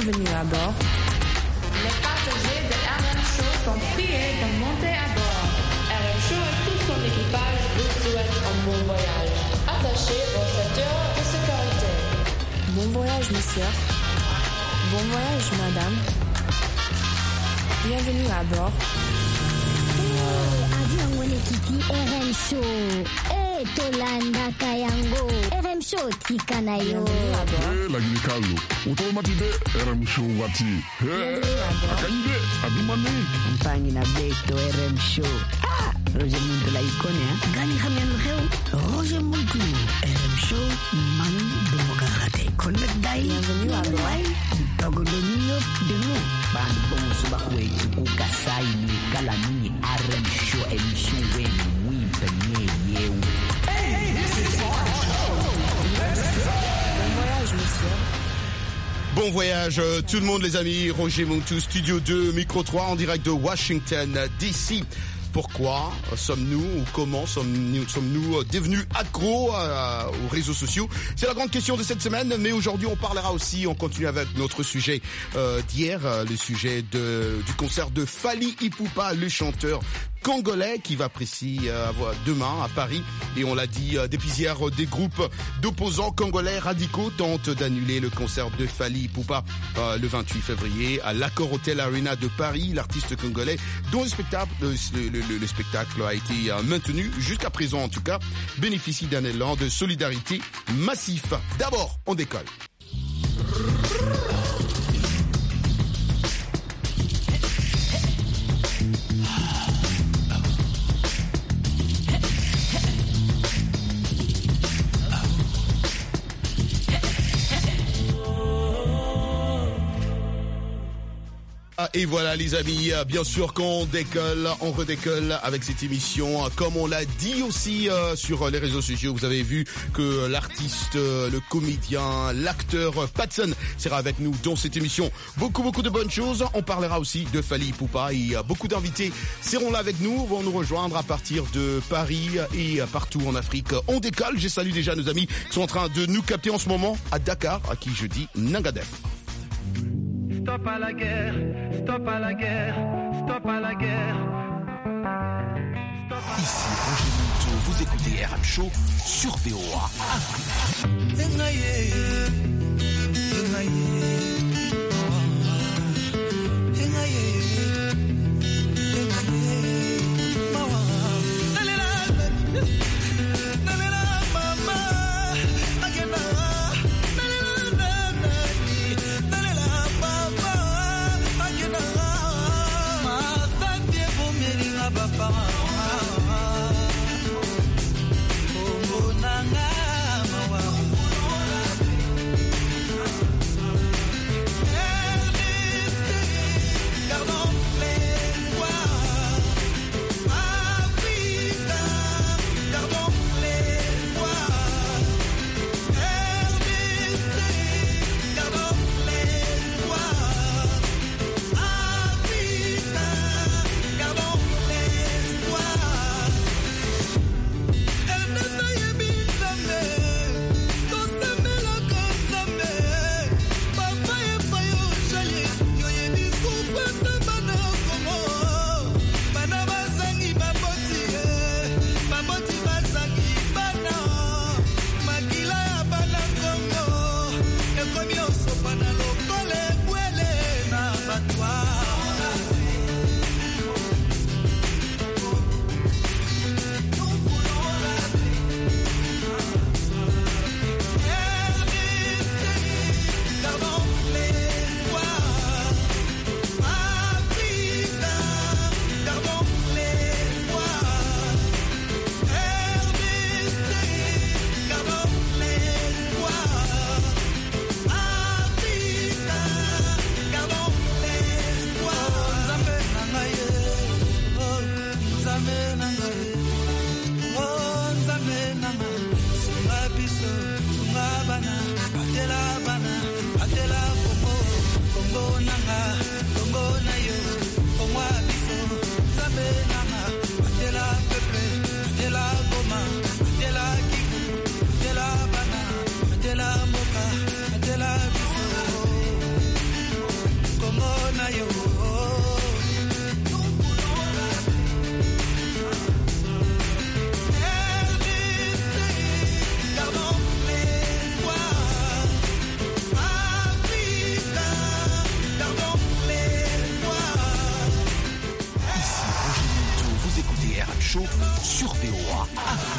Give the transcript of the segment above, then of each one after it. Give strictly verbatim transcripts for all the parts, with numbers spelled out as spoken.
Bienvenue à bord. Les passagers de R M Show sont priés de monter à bord. R M Show et tout son équipage vous souhaitent un bon voyage. Attachez vos ceintures de sécurité. Bon voyage, monsieur. Bon voyage, madame. Bienvenue à bord. Hey, avion wone kiti R M Show. Hey, tolanda kayango. R M Show tikanayo. Bienvenue à bord. Eh, lagi ni Carlo. Utomatide R M Show wati. Eh, akaide adumani. Mpangi na beto R M Show. Ah, Roger Muntu la ikone ha. Gani khamyan kheu. Roger Muntu R M Show man demokarate. Connect dai. Bienvenue à bord. Togo de nino de no. Ban bon suba kwe kuka sai ni kala ni R M Show emission wen wi penye yew. Bon voyage, monsieur. Bon voyage euh, tout le monde les amis, Roger Muntu, Studio deux, Micro trois en direct de Washington D C. Pourquoi sommes-nous ou comment sommes-nous, sommes-nous devenus accros euh, aux réseaux sociaux? C'est la grande question de cette semaine, mais aujourd'hui on parlera aussi, on continue avec notre sujet euh, d'hier, euh, le sujet de, du concert de Fally Ipupa, le chanteur congolais qui va précis euh, avoir demain à Paris. Et on l'a dit, euh, depuis hier, euh, des groupes d'opposants congolais radicaux tentent d'annuler le concert de Fally Ipupa euh, le vingt-huit février à l'Accor Hotel Arena de Paris. L'artiste congolais dont le spectacle, le, le, le, le spectacle a été euh, maintenu jusqu'à présent en tout cas, bénéficie d'un élan de solidarité massif. D'abord, on décolle. Et voilà les amis, bien sûr qu'on décolle, on redécolle avec cette émission. Comme on l'a dit aussi euh, sur les réseaux sociaux, vous avez vu que l'artiste, le comédien, l'acteur Patson sera avec nous dans cette émission. Beaucoup beaucoup de bonnes choses. On parlera aussi de Fally Ipupa et beaucoup d'invités seront là avec nous, vont nous rejoindre à partir de Paris et partout en Afrique. On décolle, je salue déjà nos amis qui sont en train de nous capter en ce moment à Dakar, à qui je dis Nangadef. Stop à la guerre, stop à la guerre, stop à la guerre. Stop à... Ici Roger Muntu, vous écoutez R M Show sur V O A. Show sur V O A.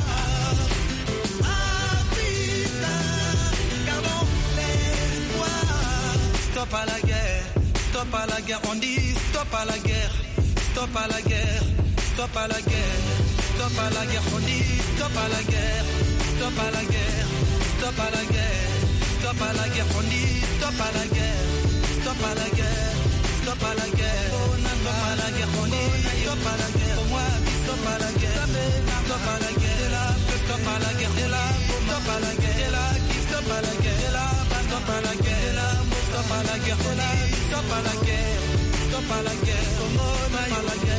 Stop à la guerre, stop à la guerre, on dit stop à la guerre, stop à la guerre, stop à la guerre, stop à la guerre, on dit stop à la guerre, stop à la guerre, stop à la guerre, stop à la guerre, on dit stop à la guerre, stop à la guerre, stop à la guerre, stop à la guerre, on dit stop à la guerre, moi stop à la guerre, stop à la guerre, stop à la guerre, stop à la guerre, stop à la guerre, stop à la guerre. Stop à la guerre, stop à la guerre, stop à la guerre, stop à la guerre.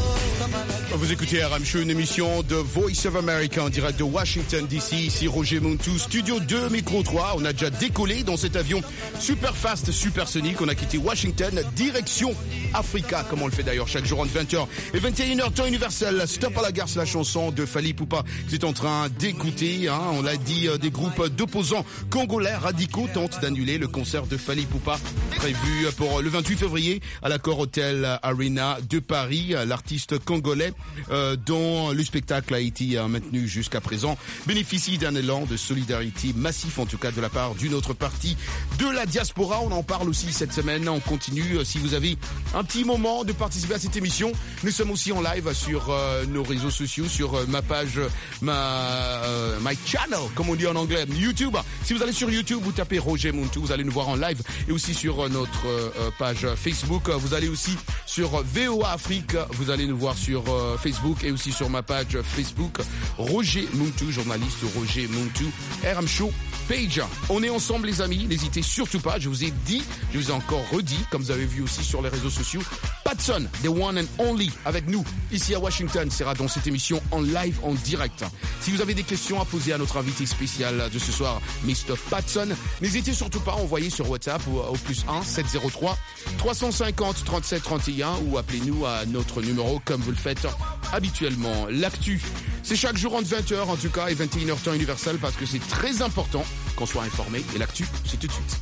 Vous écoutez R M Show, une émission de Voice of America en direct de Washington D C. Ici Roger Montou, studio deux, micro trois. On a déjà décollé dans cet avion super fast, supersonique. On a quitté Washington, direction Africa, comme on le fait d'ailleurs chaque jour entre vingt heures et vingt et une heures, temps universel. Stop à la guerre, c'est la chanson de Fally Ipupa que vous êtes en train d'écouter. Hein. On l'a dit, euh, des groupes d'opposants congolais radicaux tentent d'annuler le concert de Fally Ipupa prévu pour le vingt-huit février à l'Accor Hotel Arena de Paris. L'artiste congolais Euh, dont le spectacle a été euh, maintenu jusqu'à présent, bénéficie d'un élan de solidarité massif, en tout cas de la part d'une autre partie de la diaspora. On en parle aussi cette semaine, on continue. Si vous avez un petit moment de participer à cette émission, nous sommes aussi en live sur euh, nos réseaux sociaux, sur euh, ma page, ma euh, my channel, comme on dit en anglais, YouTube. Si vous allez sur YouTube, vous tapez Roger Montou, vous allez nous voir en live, et aussi sur euh, notre euh, page Facebook. Vous allez aussi sur V O A Afrique, vous allez nous voir sur euh, Facebook et aussi sur ma page Facebook Roger Montou, journaliste Roger Montou, R M Show page. On est ensemble les amis, n'hésitez surtout pas, je vous ai dit, je vous ai encore redit, comme vous avez vu aussi sur les réseaux sociaux, Patson, the one and only, avec nous ici à Washington, sera dans cette émission en live, en direct. Si vous avez des questions à poser à notre invité spécial de ce soir, mister Patson, n'hésitez surtout pas à envoyer sur WhatsApp au, au plus un sept zéro trois trois cent cinquante trente-sept trente et un ou appelez-nous à notre numéro comme vous le faites habituellement. L'actu, c'est chaque jour entre vingt heures en tout cas et vingt et une heures temps universel parce que c'est très important qu'on soit informé et l'actu, c'est tout de suite.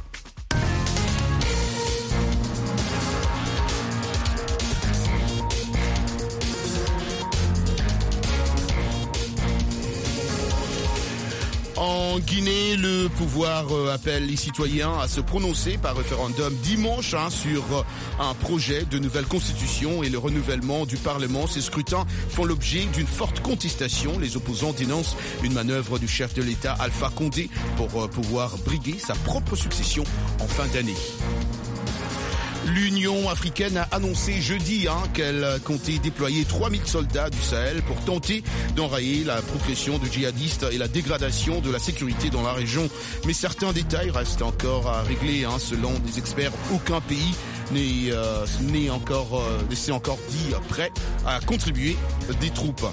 En Guinée, le pouvoir euh, appelle les citoyens à se prononcer par référendum dimanche hein, sur euh, un projet de nouvelle constitution et le renouvellement du Parlement. Ces scrutins font l'objet d'une forte contestation. Les opposants dénoncent une manœuvre du chef de l'État Alpha Condé pour euh, pouvoir briguer sa propre succession en fin d'année. L'Union africaine a annoncé jeudi hein, qu'elle comptait déployer trois mille soldats du Sahel pour tenter d'enrayer la progression de djihadistes et la dégradation de la sécurité dans la région. Mais certains détails restent encore à régler. Hein. Selon des experts, aucun pays n'est, euh, n'est encore, euh, n'est encore dit prêt à contribuer des troupes.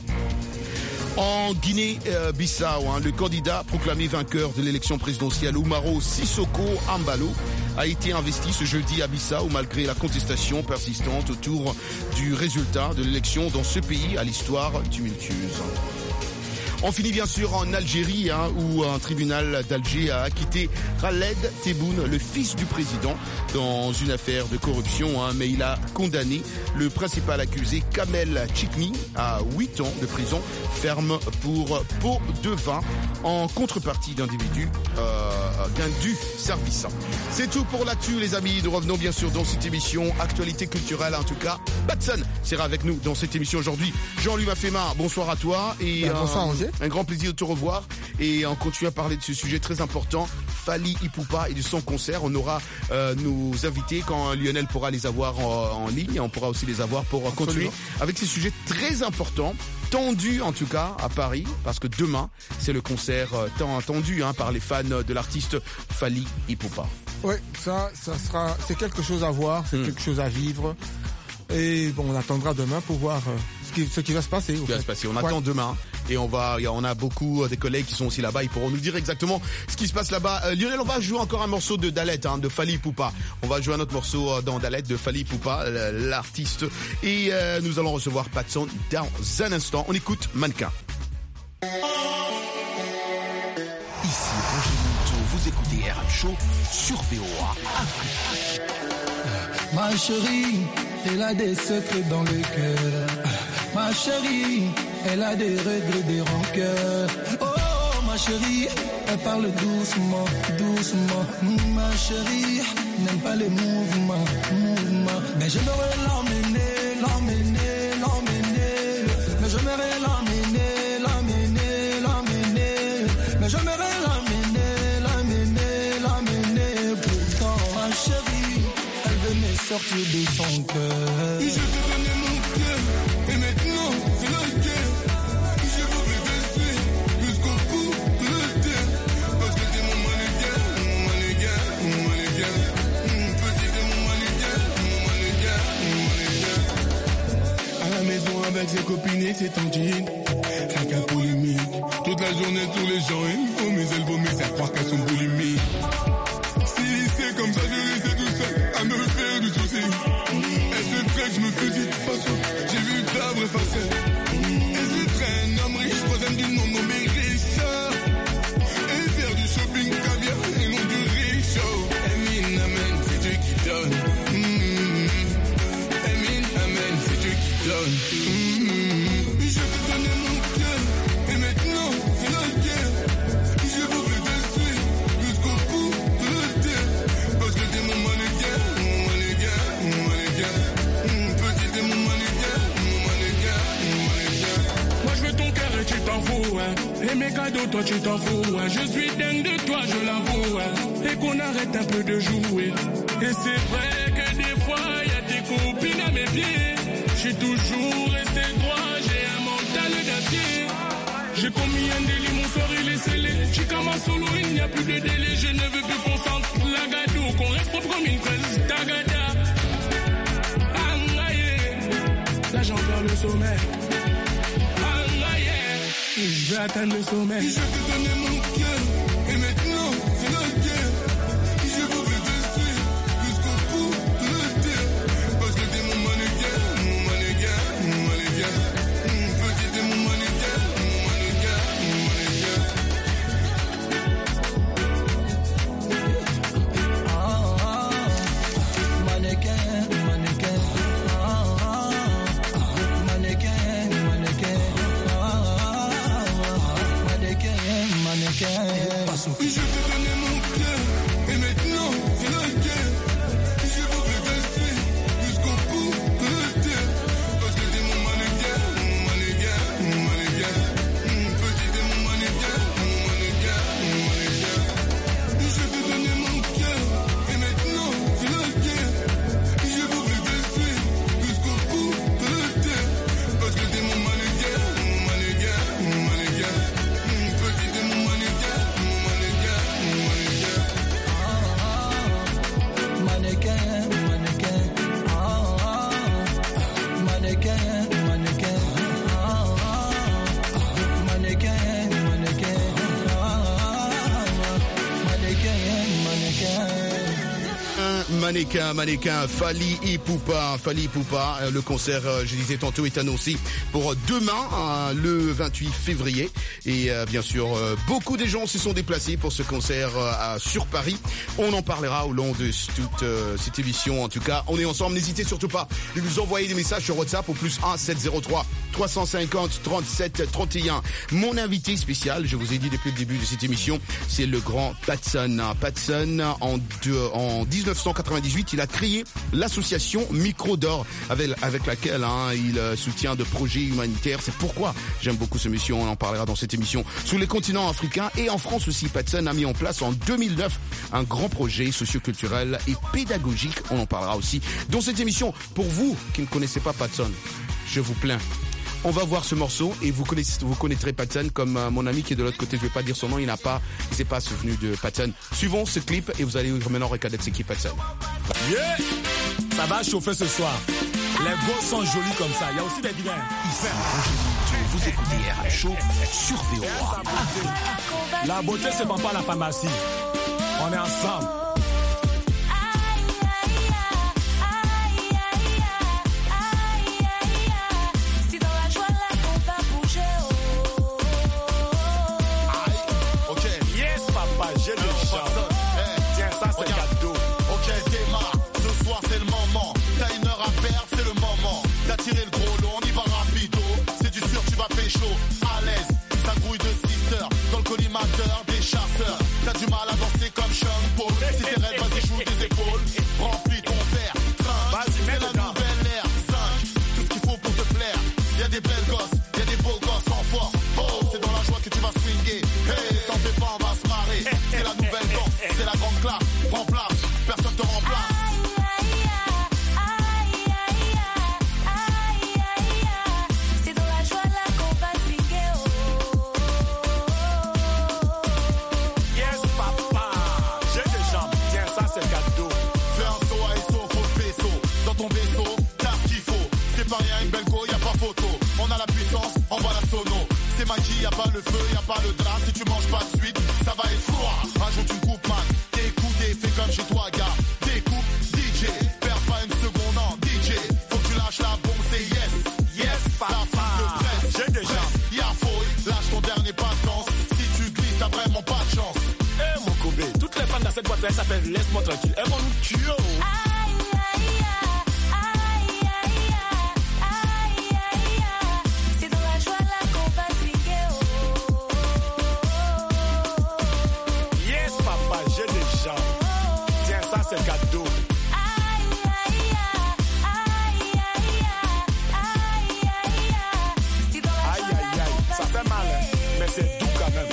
En Guinée-Bissau, hein, le candidat proclamé vainqueur de l'élection présidentielle Umaro Sissoko Embalo a été investi ce jeudi à Bissau malgré la contestation persistante autour du résultat de l'élection dans ce pays à l'histoire tumultueuse. On finit bien sûr en Algérie hein, où un tribunal d'Alger a acquitté Khaled Tebboune, le fils du président, dans une affaire de corruption. Hein, mais il a condamné le principal accusé, Kamel Chikmi, à huit ans de prison ferme pour pot de vin en contrepartie d'individus euh, d'un dû service. C'est tout pour l'actu les amis. Nous revenons bien sûr dans cette émission Actualité culturelle. En tout cas, Patson sera avec nous dans cette émission aujourd'hui. Jean-Louis Mafema, bonsoir à toi. Et, ben, bonsoir Roger. Un grand plaisir de te revoir et on continue à parler de ce sujet très important, Fally Ipupa et de son concert. On aura euh, nos invités quand Lionel pourra les avoir en, en ligne. On pourra aussi les avoir pour Absolument. continuer avec ces sujets très importants, tendus en tout cas à Paris, parce que demain c'est le concert euh, tant attendu hein, par les fans de l'artiste Fally Ipupa. Oui, ça, ça sera, c'est quelque chose à voir, c'est mmh. quelque chose à vivre. Et bon, on attendra demain pour voir euh, ce, qui, ce qui va se passer. Ce qui va se passer. On attend ouais. demain. Et on va, on a beaucoup des collègues qui sont aussi là-bas. Ils pourront nous dire exactement ce qui se passe là-bas. Euh, Lionel, on va jouer encore un morceau de Dalet, hein, de Fally Ipupa. On va jouer un autre morceau dans Dalet de Fally Ipupa, l'artiste. Et euh, nous allons recevoir Patson dans un instant. On écoute Mannequin. Ici Roger Montou, vous écoutez R M Show sur V O A Afrique. Ma chérie, elle a des secrets dans le cœur. Ma chérie, elle a des regrets, des rancœurs. Oh, ma chérie, elle parle doucement, doucement. Ma chérie, n'aime pas les mouvements, mouvements. Mais j'aimerais l'emmener, l'emmener, l'emmener. Mais j'aimerais l'emmener, l'emmener, l'emmener. Mais j'aimerais l'emmener, l'emmener, l'emmener. Pourtant, ma chérie, elle veut me sortir de son cœur. Je te donne mon cœur, et maintenant, c'est la guerre. Je veux me rester jusqu'au bout de la terre. Parce que t'es mon mannequin, mon mannequin, mon mannequin. Petit, t'es mon mannequin, mon mannequin, mon mannequin. À la maison avec ses copines et ses tantines, caca polémique. Toute la journée, tous les gens, ils vomissent, elles vomissent à croire qu'elles sont boulimiques. Si c'est comme ça, je restais tout seul à me faire du souci. Elle se traite, je me fusille de façon. J'ai vu ta vraie facette. Elle se traîne, homme riche, troisième du nom, non mais riche. Et faire du shopping caviar et non du riche. Emine, amen, c'est Dieu qui donne. Mmh. Emine, amen, c'est Dieu qui donne. Mmh. Je te donnais mon cœur, et maintenant, c'est la guerre. Je veux plus rester jusqu'au bout de la terre. Parce que t'es mon mannequin, mon mannequin, mon mannequin. Mmh, petit, t'es mon mannequin, mon mannequin, mon mannequin. Moi je veux ton cœur et tu t'en fous, hein. Et mes cadeaux, toi tu t'en fous, hein. Je suis dingue de toi, je l'avoue, hein. Et qu'on arrête un peu de jouer. Et c'est vrai que des fois, y a des copines à mes pieds. Je suis toujours resté droit, j'ai un mental d'acier. J'ai commis un délit, mon sort il est scellé. J'suis comme un solo, il n'y a plus de délai. Je ne veux plus qu'on sente la gado, qu'on reste propre comme une fraise tagada. Angaye, là j'en perds le sommet. Angaye, je vais atteindre le sommet. Je te donnais mon cœur, et maintenant c'est la guerre. Je veux plus rester jusqu'au bout de la terre. Parce que t'es mon mannequin, mon mannequin, mon mannequin. Mmh, petit, t'es mon mannequin, mon mannequin, mon mannequin. Ah, ah, mannequin, mannequin. Ah, ah, mannequin, mannequin. Ah, mannequin, mannequin. Je te donnais mon cœur, et maintenant c'est la guerre. Je veux plus rester jusqu'au bout de la terre. Parce que t'es mon mannequin, mon mannequin, mon mannequin. Mmh, petit, t'es mon mannequin, mon mannequin, mon mannequin. Je te donnais mon cœur, et maintenant c'est la guerre. Je veux plus rester jusqu'au bout de la terre. Parce que t'es mon mannequin, mon mannequin, mon mannequin. Mmh, petit, t'es mon mannequin, mon mannequin, mon mannequin. Ah, mannequin, mannequin. Ah, mannequin, mannequin. Ah, mannequin, mannequin. Ah, mannequin, mannequin. Mannequin, mannequin, Fally Ipupa, Fally Ipupa. Euh, Le concert, euh, je disais tantôt, est annoncé pour demain, euh, le vingt-huit février. Et euh, bien sûr, euh, beaucoup de gens se sont déplacés pour ce concert euh, à- sur Paris. On en parlera au long de toute euh, cette émission. En tout cas, on est ensemble. N'hésitez surtout pas de nous envoyer des messages sur WhatsApp au plus un sept zéro trois trois cent cinquante trente-sept trente et un. Mon invité spécial, je vous ai dit depuis le début de cette émission, c'est le grand Patson. Patson, en, deux- en dix-neuf cent quatre-vingt-dix-huit, il a créé l'association Micro d'Or, avec, avec laquelle hein, il euh, soutient de projets humanitaires. C'est pourquoi j'aime beaucoup ce monsieur, on en parlera dans cette émission. Sur les continents africains et en France aussi, Patson a mis en place en deux mille neuf un grand projet socioculturel et pédagogique. On en parlera aussi dans cette émission. Pour vous qui ne connaissez pas Patson, je vous plains. On va voir ce morceau et vous connaissez, vous connaîtrez Patson comme euh, mon ami qui est de l'autre côté. Je vais pas dire son nom, il n'a pas, il s'est pas souvenu de Patson. Suivons ce clip et vous allez maintenant reconnaître c'est qui Patson. Yeah, ça va chauffer ce soir. Les gosses sont jolis comme ça. Il y a aussi des vilains. Ici, vous écoutez R M Show sur V O A. La beauté se vend pas à la pharmacie. On est ensemble. Yes, papa, j'ai le chant. Tiens, ça c'est cadeau. Ok, démarre. Ce soir c'est le moment. T'as une heure à perdre, c'est le moment d'attirer le gros lot. On y va rapido. à l'aise. Ça grouille de sisters dans le collimateur des chasseurs. T'as du mal à danser comme Sean Paul. Si t'es raide, vas-y, joue des épaules. Remplis ton verre, trinque. C'est la nouvelle ère, cinq. Tout ce qu'il faut pour te plaire. Y'a des belles gosses, y'a des beaux gosses en force. Oh, c'est dans la joie que tu vas swinguer. Hey, t'en fais pas, on va se marrer. C'est la nouvelle danse, c'est la grande classe. Prends place, personne te remplace. Y'a pas le feu, y'a pas le drap. Si tu manges pas de suite, ça va être froid. Rajoute une coupe, man. T'écoutes et fais comme chez toi, gars. Découpe, D J. Perds pas une seconde en D J. Faut que tu lâches la bombe, c'est yes. Yes, papa. La fin de presse. J'ai déjà. Y'a fouille, lâche ton dernier pas de danse. Si tu glisses, t'as vraiment pas de chance. Eh, hey, mon Kobe, toutes les femmes dans cette boîte, elles s'appellent Laisse-moi tranquille. Elles vont nous tuer. C'est le cadeau. Aïe, aïe, aïe, ça fait mal, hein, mais c'est doux quand même.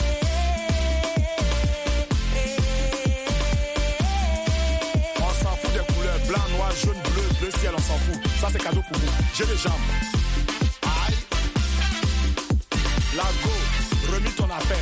On s'en fout des couleurs, blanc, noir, jaune, bleu, bleu ciel, on s'en fout. Ça, c'est cadeau pour vous. J'ai les jambes. Aïe. Lago, remis ton affaire.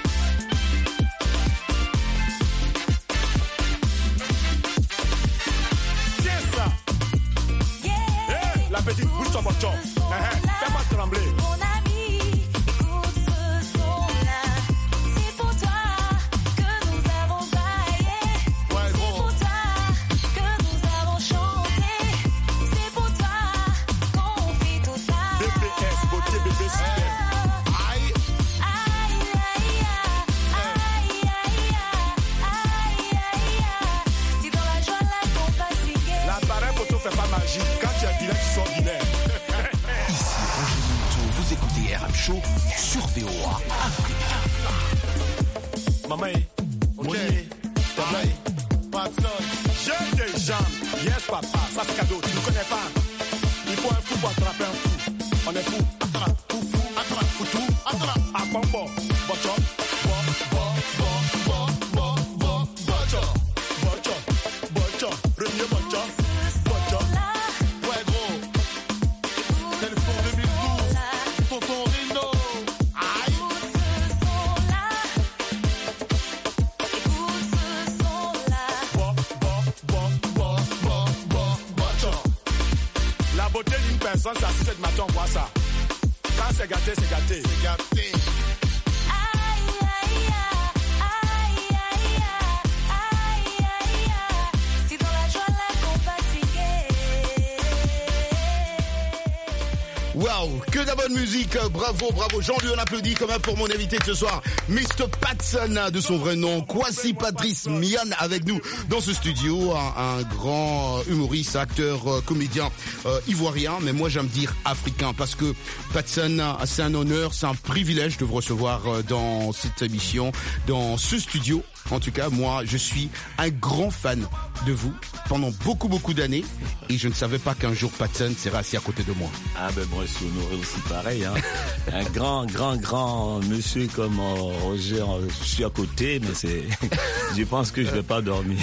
Petit, bouge ton bouchon. Fais-moi trembler. Mon ami, écoute ce son-là. C'est pour toi que nous avons baillé. Ouais, c'est pour toi que nous avons chanté. C'est pour toi qu'on fait tout ça. B P S, beauté, bébé, super. Aïe. Aïe, aïe, aïe, aïe, aïe, aïe. C'est dans la joie là qu'on va signer. L'appareil photo fait pas magie. Quand tu as direct, tu sors vilain. Ici Roger Moutou, vous écoutez R M Show sur V O A Afrique. Maman, ok. T'as blague? Patson. J'ai des jambes. Yes, papa. Ça, c'est cadeau. Tu ne connais pas. Il faut un fou pour attraper un fou. On est fou. Attrape, fou, fou. Attrape, fou, tout. Attrape. À pompo. Bocho. Bo, bo, bo, bo, bo, bo, bocho. Bocho. Bocho. Remier bocho. Bocho. Ouais, gros. C'est le son deux mille douze. Tonton Rino. Aïe. Bo, bo, bo, bo, bo, bo, bocho. La beauté d'une personne, c'est à six heures du matin, on voit ça. Quand c'est gâté, c'est gâté. C'est gâté. C'est dans la joie là qu'on va signer. Waouh, que de la bonne musique, bravo, bravo. Jean-Louis, on applaudit quand même pour mon invité de ce soir, mister Patson, de son vrai nom, Kwasi Patrice Mian, avec nous dans ce studio, un, un grand humoriste, acteur, euh, comédien euh, ivoirien, mais moi j'aime dire africain, parce que Patson, c'est un honneur, c'est un privilège de vous recevoir euh, dans cette émission, dans ce studio. En tout cas, moi, je suis un grand fan de vous pendant beaucoup, beaucoup d'années, et je ne savais pas qu'un jour Patson serait assis à côté de moi. Ah ben moi je suis honoré aussi pareil. Hein. Un grand, grand, grand monsieur comme euh, Roger, euh, je suis à côté, mais c'est, je pense que je vais pas dormir.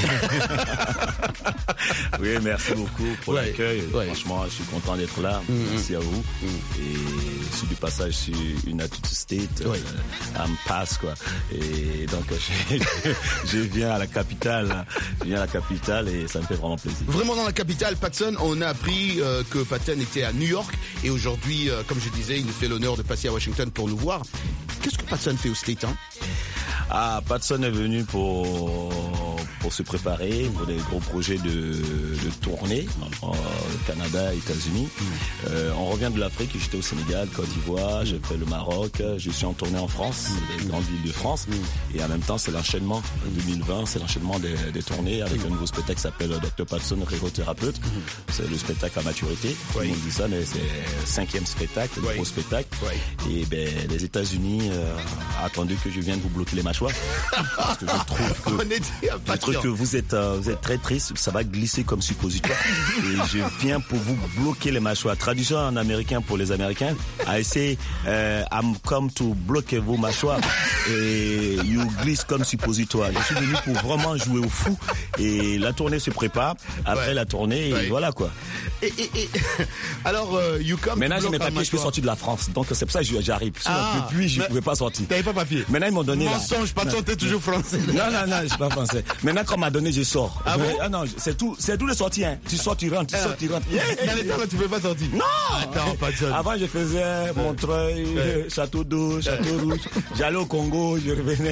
Oui, merci beaucoup pour ouais, l'accueil. Ouais. Franchement, je suis content d'être là. Mm-hmm. Merci à vous. Mm-hmm. Et je suis du passage sur United States, ouais. euh, à Pass quoi. Et donc je, je viens à la capitale, je viens à la capitale et ça me fait vraiment plaisir. Vraiment dans la capitale, Patson, on a appris euh, que Patson était à New York et aujourd'hui, euh, comme je disais, il nous fait l'honneur de passer à Washington pour nous voir. Qu'est-ce que Patson fait au State, hein? Ah, Patson est venu pour pour se préparer pour des gros projets de, de tournée au Canada, États-Unis. Mm. Euh, on revient de l'Afrique, j'étais au Sénégal, Côte d'Ivoire, mm. j'ai fait le Maroc, je suis en tournée en France, mm. les grandes villes de France. Mm. Et en même temps, c'est l'enchaînement. En deux mille vingt, c'est l'enchaînement des, des tournées avec mm. un nouveau spectacle qui s'appelle docteur Patson, rérothérapeute. Mm. C'est le spectacle à maturité. Oui. On dit ça, mais c'est le cinquième spectacle, le oui. gros spectacle. Oui. Et ben, les États-Unis euh, attendent que je vienne vous bloquer les mâchoires. Parce que je trouve que, On est je trouve que vous êtes, euh, vous êtes très triste, ça va glisser comme suppositoire. Et je viens pour vous bloquer les mâchoires. Traduction en américain pour les Américains. I say, uh, I'm come to bloquer vos mâchoires. Et you glisse comme suppositoire. Je suis venu pour vraiment jouer au fou. Et la tournée se prépare. Après ouais. la tournée, ouais. et voilà quoi. Et, et, et alors, euh, you come. Maintenant, j'ai mes papiers, je peux sortir de la France. Donc c'est pour ça que j'arrive. Sinon, ah, depuis, je ne pouvais pas sortir. T'avais pas papier. Maintenant, ils m'ont donné. Mensonge, pas de santé, toujours français. Non, non, non, je suis pas français. Maintenant, quand on m'a donné, je sors. Ah bon? Ah non, c'est tout, c'est tout les sorties, hein. Tu sors, tu rentres, tu sors, tu rentres. Yeah. Dans les temps, tu ne peux pas sortir. Non! Attends, pas de ça. Avant, je faisais Montreuil, ouais. Château d'eau, Château Rouge. J'allais au Congo, je revenais.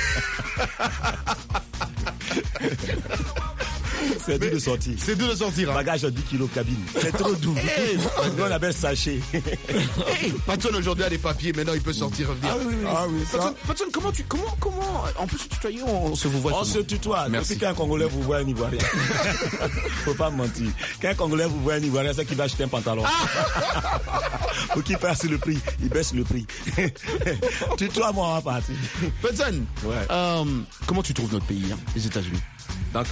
C'est doux de sortir. C'est doux de sortir. Hein. Bagage à dix kilos cabine. C'est trop doux. Hey, on appelle sachet. Hey, Patson aujourd'hui a des papiers, maintenant il peut sortir. Ah oui, oui. Ah, oui Patson, Patson, comment tu, comment, comment, en plus tu tutoyer, on se vous voit. On se tutoie. Merci. Quand un Congolais vous voit un Ivoirien. Faut pas mentir. Quand un Congolais vous voit un Ivoirien, c'est qu'il va acheter un pantalon. Faut qu'il passe le prix. Il baisse le prix. Tutoie moi en partie. Patson, ouais. euh, comment tu trouves notre pays, hein, les États-Unis? Donc,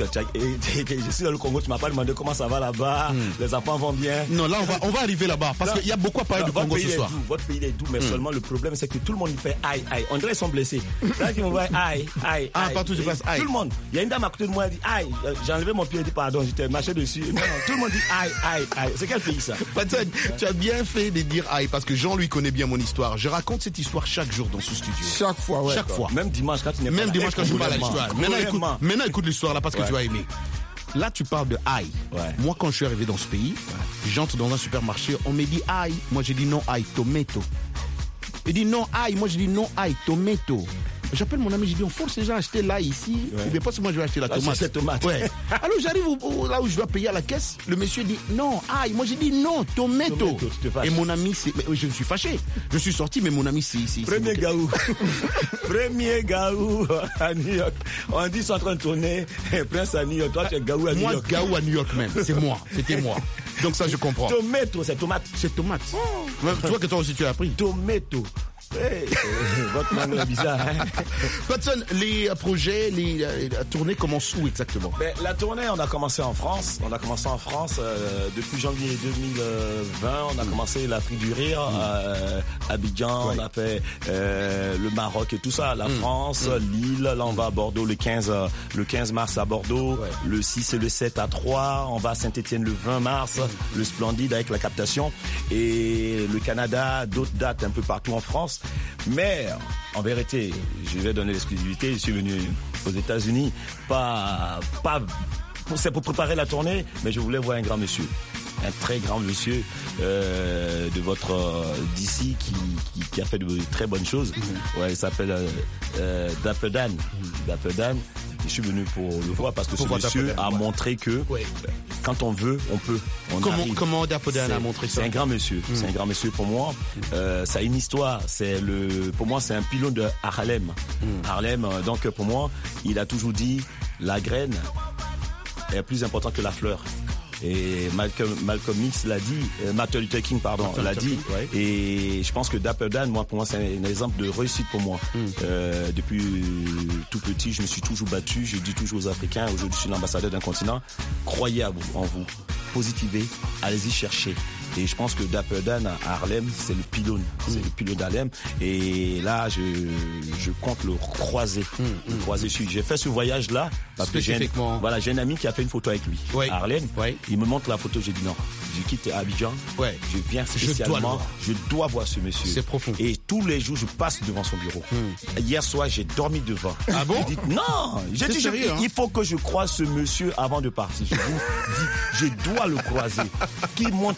je suis dans le Congo, tu m'as pas demandé comment ça va là-bas, mm. les enfants vont bien. Non, là, on va, on va arriver là-bas, parce qu'il y a beaucoup à parler du Congo ce soir. Doux, votre pays est doux, mais mm. seulement le problème, c'est que tout le monde fait aïe, aïe. On dirait qu'ils sont blessés. Là, ils vont voir aïe, aïe, ah, aïe. partout, je passe aïe. Tout le monde. Il y a une dame à côté de moi, elle dit aïe. J'ai enlevé mon pied, elle dit pardon, j'étais marché dessus. Non, non, tout le monde dit aïe, aïe, aïe. C'est quel pays ça? Patson, tu as bien fait de dire aïe, parce que Jean lui connaît bien mon histoire. Je raconte cette histoire chaque jour dans ce studio. Chaque fois, ouais. Chaque fois. Même dimanche, quand tu n'es pas là. Même dimanche, quand je parle à l'histoire. Maintenant, écoute l'histoire là, parce que tu vas aimer. Là, tu parles de aïe. Ouais. Moi, quand je suis arrivé dans ce pays, ouais. j'entre dans un supermarché, on me dit aïe. Moi, j'ai dit non aïe, tomato. Il dit non aïe. Moi, j'ai dit non aïe, tomato. J'appelle mon ami, j'ai dit on force les gens à acheter l'ail ici. Ouais. Ou bien pas si moi je vais acheter la là, tomate. C'est tomate. Ouais. Alors j'arrive au, au, là où je dois payer à la caisse. Le monsieur dit non aïe. Moi, j'ai dit non tomato. tomato Et mon ami, c'est, mais, je me suis fâché. Je suis sorti, mais mon ami, c'est ici. Premier gaou. Premier gaou à New York. On dit, ils sont en train de tourner. Prince à New York. Toi, tu es gaou à New moi, York. Moi, gaou à New York même. C'est moi. C'était moi. Donc ça, je comprends. Tomato, c'est tomate. C'est tomate. Oh. Tu vois que toi aussi, tu as appris. Tomato. Hey, votre langue est bizarre. Hein? Patson, les projets, les, la tournée commence où exactement? Ben, la tournée, on a commencé en France. On a commencé en France euh, depuis janvier deux mille vingt. On a mmh. commencé l'Afrique du Rire, mmh. euh, Abidjan. Ouais. On a fait euh, le Maroc et tout ça. La mmh. France, mmh. Lille. Là, on va à Bordeaux le quinze, le quinze mars à Bordeaux. Ouais. Le six et le sept à Troyes. On va à Saint-Étienne le vingt mars. Mmh. Le Splendide avec la captation. Et le Canada, d'autres dates un peu partout en France. Mais en vérité, je vais donner l'exclusivité. Je suis venu aux États-Unis, pas, pas, pour, c'est pour préparer la tournée, mais je voulais voir un grand monsieur, un très grand monsieur euh, de votre euh, D C qui, qui, qui a fait de très bonnes choses. Mm-hmm. Ouais, il s'appelle euh, euh, Dapper Dan. Mm-hmm. Dapper Dan. Je suis venu pour le voir parce que pour ce monsieur a ouais. montré que ouais. quand on veut, on peut. On comment arrive. comment Dapper Dan a montré ça? C'est un grand monsieur. Mmh. C'est un grand monsieur pour moi. Euh, ça a une histoire. C'est le, pour moi, c'est un pilote de Harlem. Mmh. Harlem. Donc pour moi, il a toujours dit la graine est plus importante que la fleur. Et Malcolm, Malcolm X l'a dit, euh, Martin Luther King, pardon, Martin l'a dit. Ouais. Et je pense que Dapper Dan, moi, pour moi, c'est un, un exemple de réussite pour moi. Mm. Euh, depuis tout petit, je me suis toujours battu. Je dis toujours aux Africains, aujourd'hui, je suis l'ambassadeur d'un continent. Croyez à vous, en vous. Positivez, allez-y chercher. Et je pense que Dapper Dan à Harlem, c'est le pylône. C'est mm. le pylône d'Harlem. Et là, je, je compte le croiser. Mm. Le croiser. J'ai fait ce voyage-là parce que j'ai un, voilà, j'ai un ami qui a fait une photo avec lui. Oui. À Harlem. Oui. Il me montre la photo. J'ai dit non. Je quitte Abidjan. Ouais. Je viens spécialement. Je dois, je dois voir ce monsieur. C'est profond. Et tous les jours, je passe devant son bureau. Mm. Hier soir, j'ai dormi devant. Ah bon? Dit, non. J'ai dit, sérieux, je, hein? Il faut que je croise ce monsieur avant de partir. Je vous dis, je dois le croiser. Qui monte, qui descend.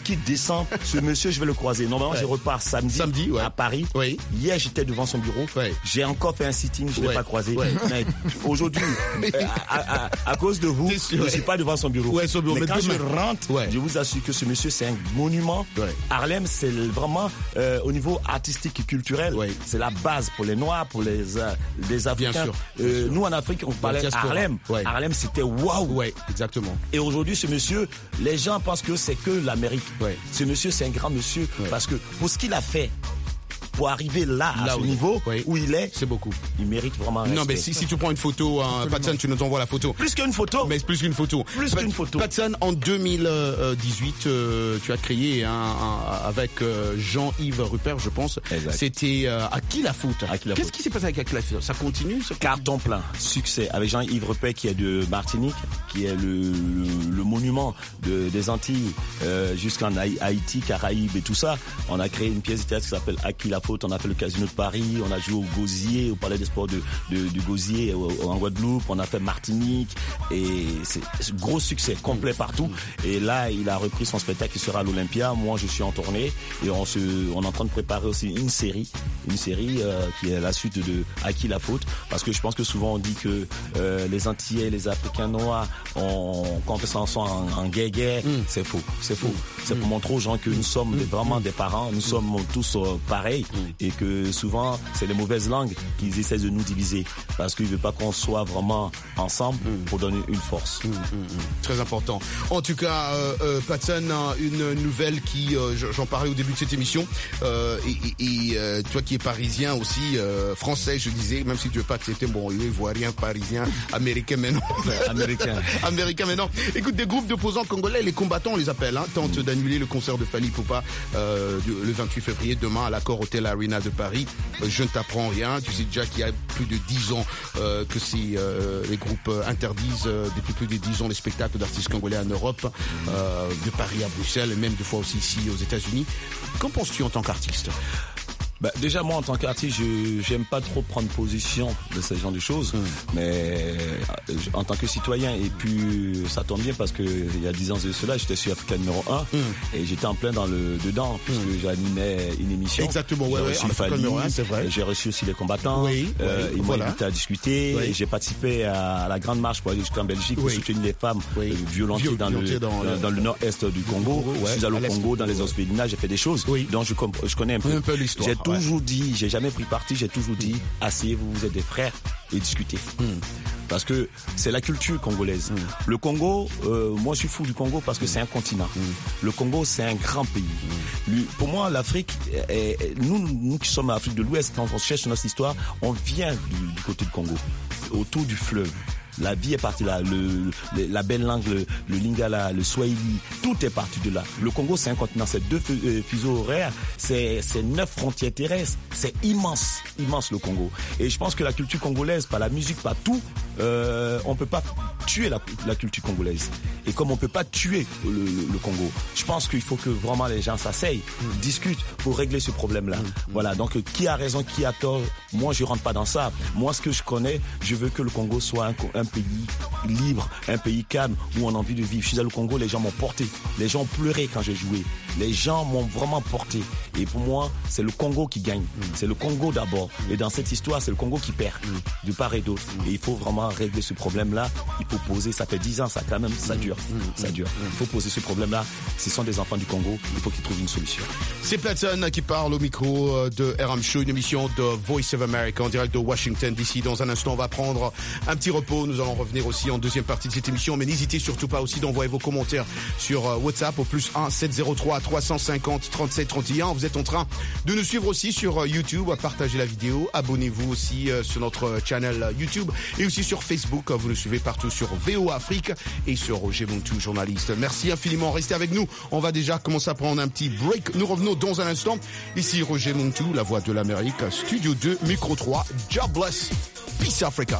sens, ce monsieur, je vais le croiser. Normalement, ouais. je repars samedi, samedi ouais. à Paris. Oui. Hier, j'étais devant son bureau. Ouais. J'ai encore fait un sitting, je ne l'ai ouais. pas croisé. Ouais. Mais aujourd'hui, euh, à, à, à cause de vous, je ne suis pas devant son bureau. Ouais, son bureau. Mais, mais quand demain. je rentre, ouais. je vous assure que ce monsieur, c'est un monument. Ouais. Harlem, c'est vraiment, euh, au niveau artistique et culturel, ouais. c'est la base pour les Noirs, pour les, euh, les Africains. Bien sûr. Bien euh, sûr. Nous, en Afrique, on parlait Harlem. Ouais. Harlem, c'était waouh. Ouais, exactement. Et aujourd'hui, ce monsieur, les gens pensent que c'est que l'Amérique. Ouais. Ce monsieur, c'est un grand monsieur ouais. parce que pour ce qu'il a fait, pour arriver là, à là ce niveau oui. où il est, c'est beaucoup. Il mérite vraiment un Non, respect. mais si, si tu prends une photo, hein, Patson, tu nous envoies la photo. Plus qu'une photo. Mais c'est plus qu'une photo. Plus Pat, qu'une photo. Patson, en deux mille dix-huit, euh, tu as créé un, un, avec euh, Jean-Yves Rupert, je pense. Exact. C'était euh, À qui la faute Qu'est-ce qui s'est passé avec À qui la faute Ça continue ça Carton plein, succès. Avec Jean-Yves Rupert qui est de Martinique, qui est le, le, le monument de, des Antilles euh, jusqu'en Haïti, Caraïbes et tout ça. On a créé une pièce de théâtre qui s'appelle À qui la faute. On a fait le casino de Paris, on a joué au Gosier, au Palais des Sports de, de, du Gosier en Guadeloupe, on a fait Martinique et c'est, c'est gros succès complet partout. Et là, il a repris son spectacle qui sera à l'Olympia. Moi, je suis en tournée et on se, on est en train de préparer aussi une série, une série euh, qui est la suite de À qui la faute, parce que je pense que souvent on dit que euh, les Antillais, les Africains noirs, on, quand on fait ça ensemble en, en guerre, mm. c'est faux, c'est faux. Mm. C'est pour montrer aux gens que nous sommes mm. des, vraiment des parents, nous mm. sommes tous euh, pareils. Mm. Et que souvent, c'est les mauvaises langues qui essaient de nous diviser parce qu'ils ne veulent pas qu'on soit vraiment ensemble mmh. pour donner une force. Mmh, mmh. Très important. En tout cas, euh, euh, Patson, une nouvelle qui, euh, j'en parlais au début de cette émission, euh, et, et euh, toi qui es parisien aussi, euh, français, je disais, même si tu veux pas accepter, bon, ivoirien, parisien, américain, mais non. américain. américain, mais non. Écoute, des groupes d'opposants congolais, les combattants, on les appelle, hein, tentent mmh. d'annuler le concert de Fally Ipupa euh, le vingt-huit février, demain à l'Accor Hotel Arena de Paris. Je ne t'apprends rien. Tu sais déjà qu'il y a plus de dix ans euh, que c'est, euh, les groupes interdisent euh, depuis plus de dix ans les spectacles d'artistes congolais en Europe, euh, de Paris à Bruxelles et même deux fois aussi ici aux États-Unis. Qu'en penses-tu en tant qu'artiste ? Bah, déjà, moi, en tant qu'artiste, je j'aime pas trop prendre position de ce genre de choses, mmh. mais en tant que citoyen, et puis ça tombe bien parce que il y a dix ans de cela, j'étais sur Africa numéro un mmh. et j'étais en plein dans le dedans puisque mmh. j'animais une émission. Exactement, ouais, j'ai reçu ouais, Fally, numéro un, c'est vrai. J'ai reçu aussi les combattants. Oui, euh, oui, ils m'ont voilà. invité à discuter. Oui. Et j'ai participé à la grande marche pour aller jusqu'en Belgique oui. pour soutenir les femmes oui. euh, violentées Viol- dans, le, dans, dans, dans le nord-est du Congo. Congo ouais. Je suis allé au Congo, dans les orphelinats, j'ai fait des choses. Oui. Donc je, je connais un peu. Un peu l'histoire. J'ai toujours ouais. dit, j'ai jamais pris parti, j'ai toujours dit, asseyez-vous, vous êtes des frères et discutez. Mm. Parce que c'est la culture congolaise. Mm. Le Congo, euh, moi je suis fou du Congo parce que mm. c'est un continent. Mm. Le Congo, c'est un grand pays. Mm. Lui, pour moi, l'Afrique, est, est, nous, nous qui sommes à l'Afrique de l'Ouest, quand on cherche notre histoire, on vient du, du côté du Congo, autour du fleuve. La vie est partie là, le, le, la belle langue, le, le lingala, le swahili, tout est parti de là. Le Congo, c'est un continent, c'est deux fuseaux horaires, c'est, c'est neuf frontières terrestres, c'est immense, immense le Congo. Et je pense que la culture congolaise, par la musique, par tout, euh, on peut pas tuer la, la culture congolaise. Et comme on peut pas tuer le, le, le Congo, je pense qu'il faut que vraiment les gens s'asseyent, mmh. discutent pour régler ce problème-là. Mmh. Voilà. Donc qui a raison, qui a tort, moi je rentre pas dans ça. Moi, ce que je connais, je veux que le Congo soit un, un pays libre, un pays calme où on a envie de vivre. Je suis allé au Congo, les gens m'ont porté, les gens ont pleuré quand j'ai joué, les gens m'ont vraiment porté. Et pour moi, c'est le Congo qui gagne, mmh. c'est le Congo d'abord. Et dans cette histoire, c'est le Congo qui perd, mmh. de part et d'autre. Mmh. Et il faut vraiment régler ce problème-là. Il faut poser, ça fait dix ans, ça quand même, ça dure, mmh. ça dure. Il faut poser ce problème-là. Ce sont des enfants du Congo, il faut qu'ils trouvent une solution. C'est Platson qui parle au micro de R M Show, une émission de Voice of America en direct de Washington D C. Dans un instant, on va prendre un petit repos. Nous allons revenir aussi en deuxième partie de cette émission, mais n'hésitez surtout pas aussi d'envoyer vos commentaires sur WhatsApp au plus un sept zéro trois trois cent cinquante trente-sept trente et un. Vous êtes en train de nous suivre aussi sur YouTube, partagez la vidéo, abonnez-vous aussi sur notre channel YouTube et aussi sur Facebook. Vous nous suivez partout sur V O A Afrique et sur Roger Muntu, journaliste. Merci infiniment, restez avec nous. On va déjà commencer à prendre un petit break. Nous revenons dans un instant. Ici Roger Muntu, la voix de l'Amérique, Studio deux, Micro trois, God bless, Peace Africa.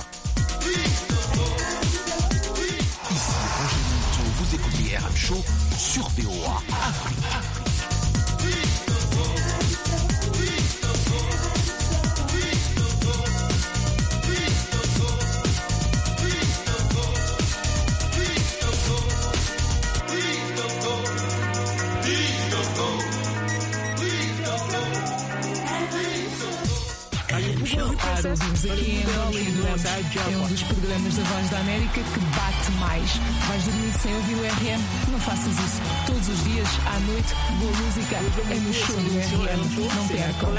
Ici Roger Muntu, vous écoutez R M Show sur V O A Afrique. Please don't go. Show. Claro, ouvimos aqui em Angola e durante é um dos programas da Voz da América que bate mais. Vais dormir sem ouvir o R M? Não faças isso. Todos os dias, à noite, boa música é no show do R M. Não percam.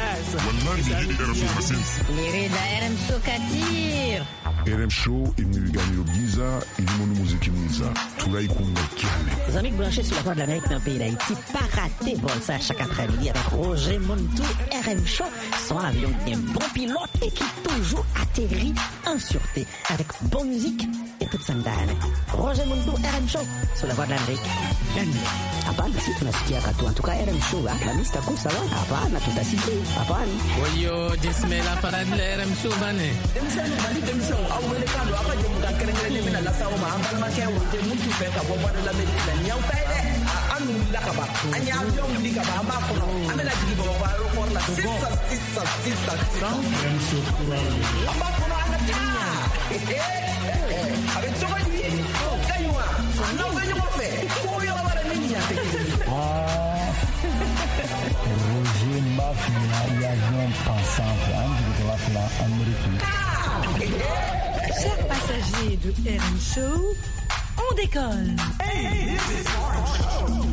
Lirida R M Show Katir. R M Show imilingani Giza ilimonu muziki mwiza tunaikunga kiane. Les amis branchés sur la voix de l'Amérique dans le pays d'Haïti, pas raté pour ça chaque après-midi avec Roger Montou, R M Show, son avion qui est un bon pilote et qui toujours atterrit en sûreté avec bonne musique et toute sa dynamique. Roger Montou, R M Show, sur la voix de l'Amérique. Hapana, si tunasikia katu. En tout cas, R M Show, la mista kusa wa. Hapana, tutasikia. Hapana. Oyo, dismela para de R M Show, bane. Demisano, bani, demisano. Au welekando, apa je muka kerengere mina la sawo ma ambal ma kya wote muntu fe ka bo bana la medina nyaw tay de anu la ka ba anya avion di ka ba ba ko amela digi bo ba ro ko la sisa sisa sisa R M Show amba ko na ana tinya eh avec to ba ni oh kaywa no ba ni mo fe ko yo ba la niña te ah Roger Mafia y avion pensant de la plan américaine. Chers passagers de R M Show, on décolle. Hey, this is R M Show.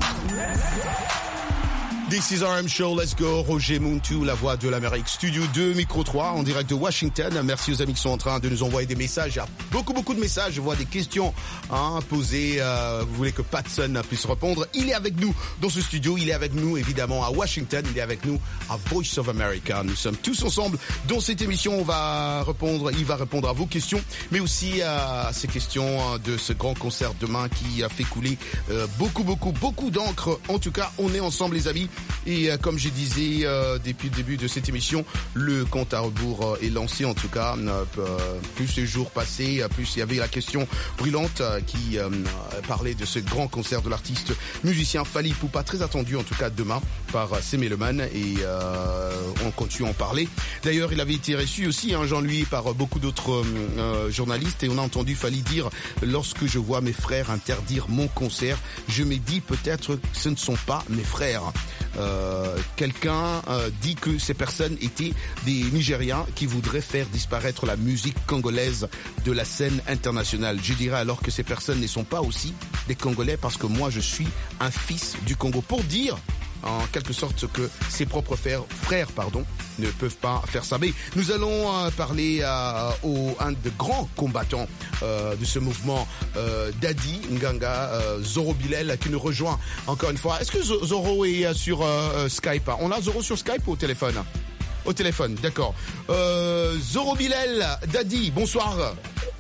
This is R M Show, let's go. Roger Montou, la voix de l'Amérique. Studio deux, micro trois, en direct de Washington. Merci aux amis qui sont en train de nous envoyer des messages. Il y a beaucoup, beaucoup de messages. Je vois des questions hein, posées. Euh, vous voulez que Patson puisse répondre. Il est avec nous dans ce studio. Il est avec nous, évidemment, à Washington. Il est avec nous à Voice of America. Nous sommes tous ensemble dans cette émission. On va répondre, il va répondre à vos questions, mais aussi à ces questions de ce grand concert demain qui a fait couler euh, beaucoup, beaucoup, beaucoup d'encre. En tout cas, on est ensemble, les amis. Et euh, comme je disais euh, depuis le début de cette émission, le compte à rebours euh, est lancé. En tout cas, euh, plus les jours passaient, plus il y avait la question brûlante euh, qui euh, parlait de ce grand concert de l'artiste musicien Fally Ipupa, très attendu en tout cas demain par euh, Semeloman. Et euh, on continue à en parler. D'ailleurs, il avait été reçu aussi, hein, Jean-Louis, par beaucoup d'autres euh, journalistes. Et on a entendu Fally dire, lorsque je vois mes frères interdire mon concert, je me dis peut-être que ce ne sont pas mes frères. Euh, quelqu'un euh, dit que ces personnes étaient des Nigériens qui voudraient faire disparaître la musique congolaise de la scène internationale. Je dirais alors que ces personnes ne sont pas aussi des Congolais parce que moi je suis un fils du Congo. Pour dire en quelque sorte que ses propres frères, frères pardon, ne peuvent pas faire ça. Mais nous allons euh, parler à au, un des grands combattants euh, de ce mouvement, euh, Daddy Nganga, euh, Zoro Bilel, qui nous rejoint encore une fois. Est-ce que Zoro est sur euh, Skype? On a Zoro sur Skype ou au téléphone? Au téléphone, d'accord. Euh, Zoro Bilel, Daddy, bonsoir.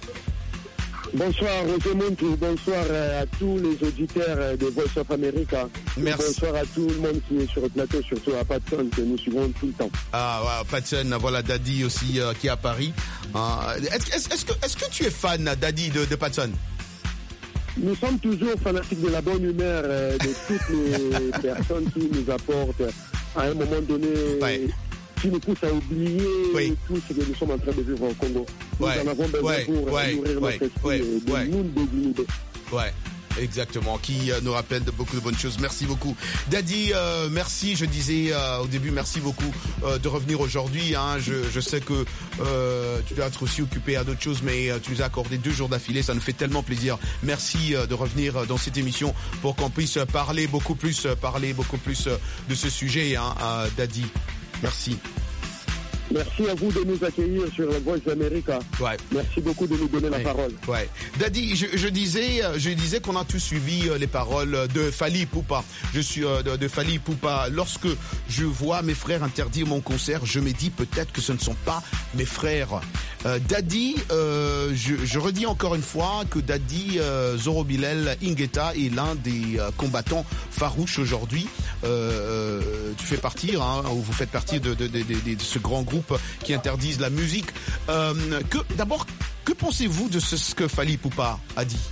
Bonsoir Roger Montou, bonsoir à tous les auditeurs de Voice of America. Merci. Bonsoir à tout le monde qui est sur le plateau, surtout à Patson que nous suivons tout le temps. Ah ouais, Patson, voilà Daddy aussi euh, qui est à Paris. Euh, est-ce, est-ce, est-ce, que, est-ce que tu es fan, Daddy, de, de Patson? Nous sommes toujours fanatiques de la bonne humeur euh, de toutes les personnes qui nous apportent à un moment donné... Ouais. Qui nous pousse à oublier oui. tout ce que nous sommes en train de vivre au Congo. Nous ouais. en avons besoin ouais. pour ouais. nourrir ouais. notre esprit ouais. de ouais. nous déguider. Ouais. Exactement, qui euh, nous rappelle de beaucoup de bonnes choses. Merci beaucoup. Daddy, euh, merci, je disais euh, au début, merci beaucoup euh, de revenir aujourd'hui. Hein. Je, je sais que euh, tu dois être aussi occupé à d'autres choses, mais euh, tu nous as accordé deux jours d'affilée. Ça nous fait tellement plaisir. Merci euh, de revenir dans cette émission pour qu'on puisse parler beaucoup plus, parler beaucoup plus de ce sujet, hein, euh, Daddy. Merci. Merci à vous de nous accueillir sur la Voice d'Amérique. Ouais. Merci beaucoup de nous donner ouais. la parole. Ouais. Daddy, je, je disais, je disais qu'on a tous suivi les paroles de Fally Ipupa. Je suis de, de Fally Ipupa. Lorsque je vois mes frères interdire mon concert, je me dis peut-être que ce ne sont pas mes frères. Euh, Daddy, euh, je, je redis encore une fois que Daddy euh, Zoro Bilel Ingeta est l'un des euh, combattants farouches aujourd'hui. Euh, tu fais partie, hein, ou vous faites partie de, de, de, de, de, de ce grand groupe qui interdisent la musique. Euh, que, d'abord, que pensez-vous de ce, ce que Fally Ipupa a dit?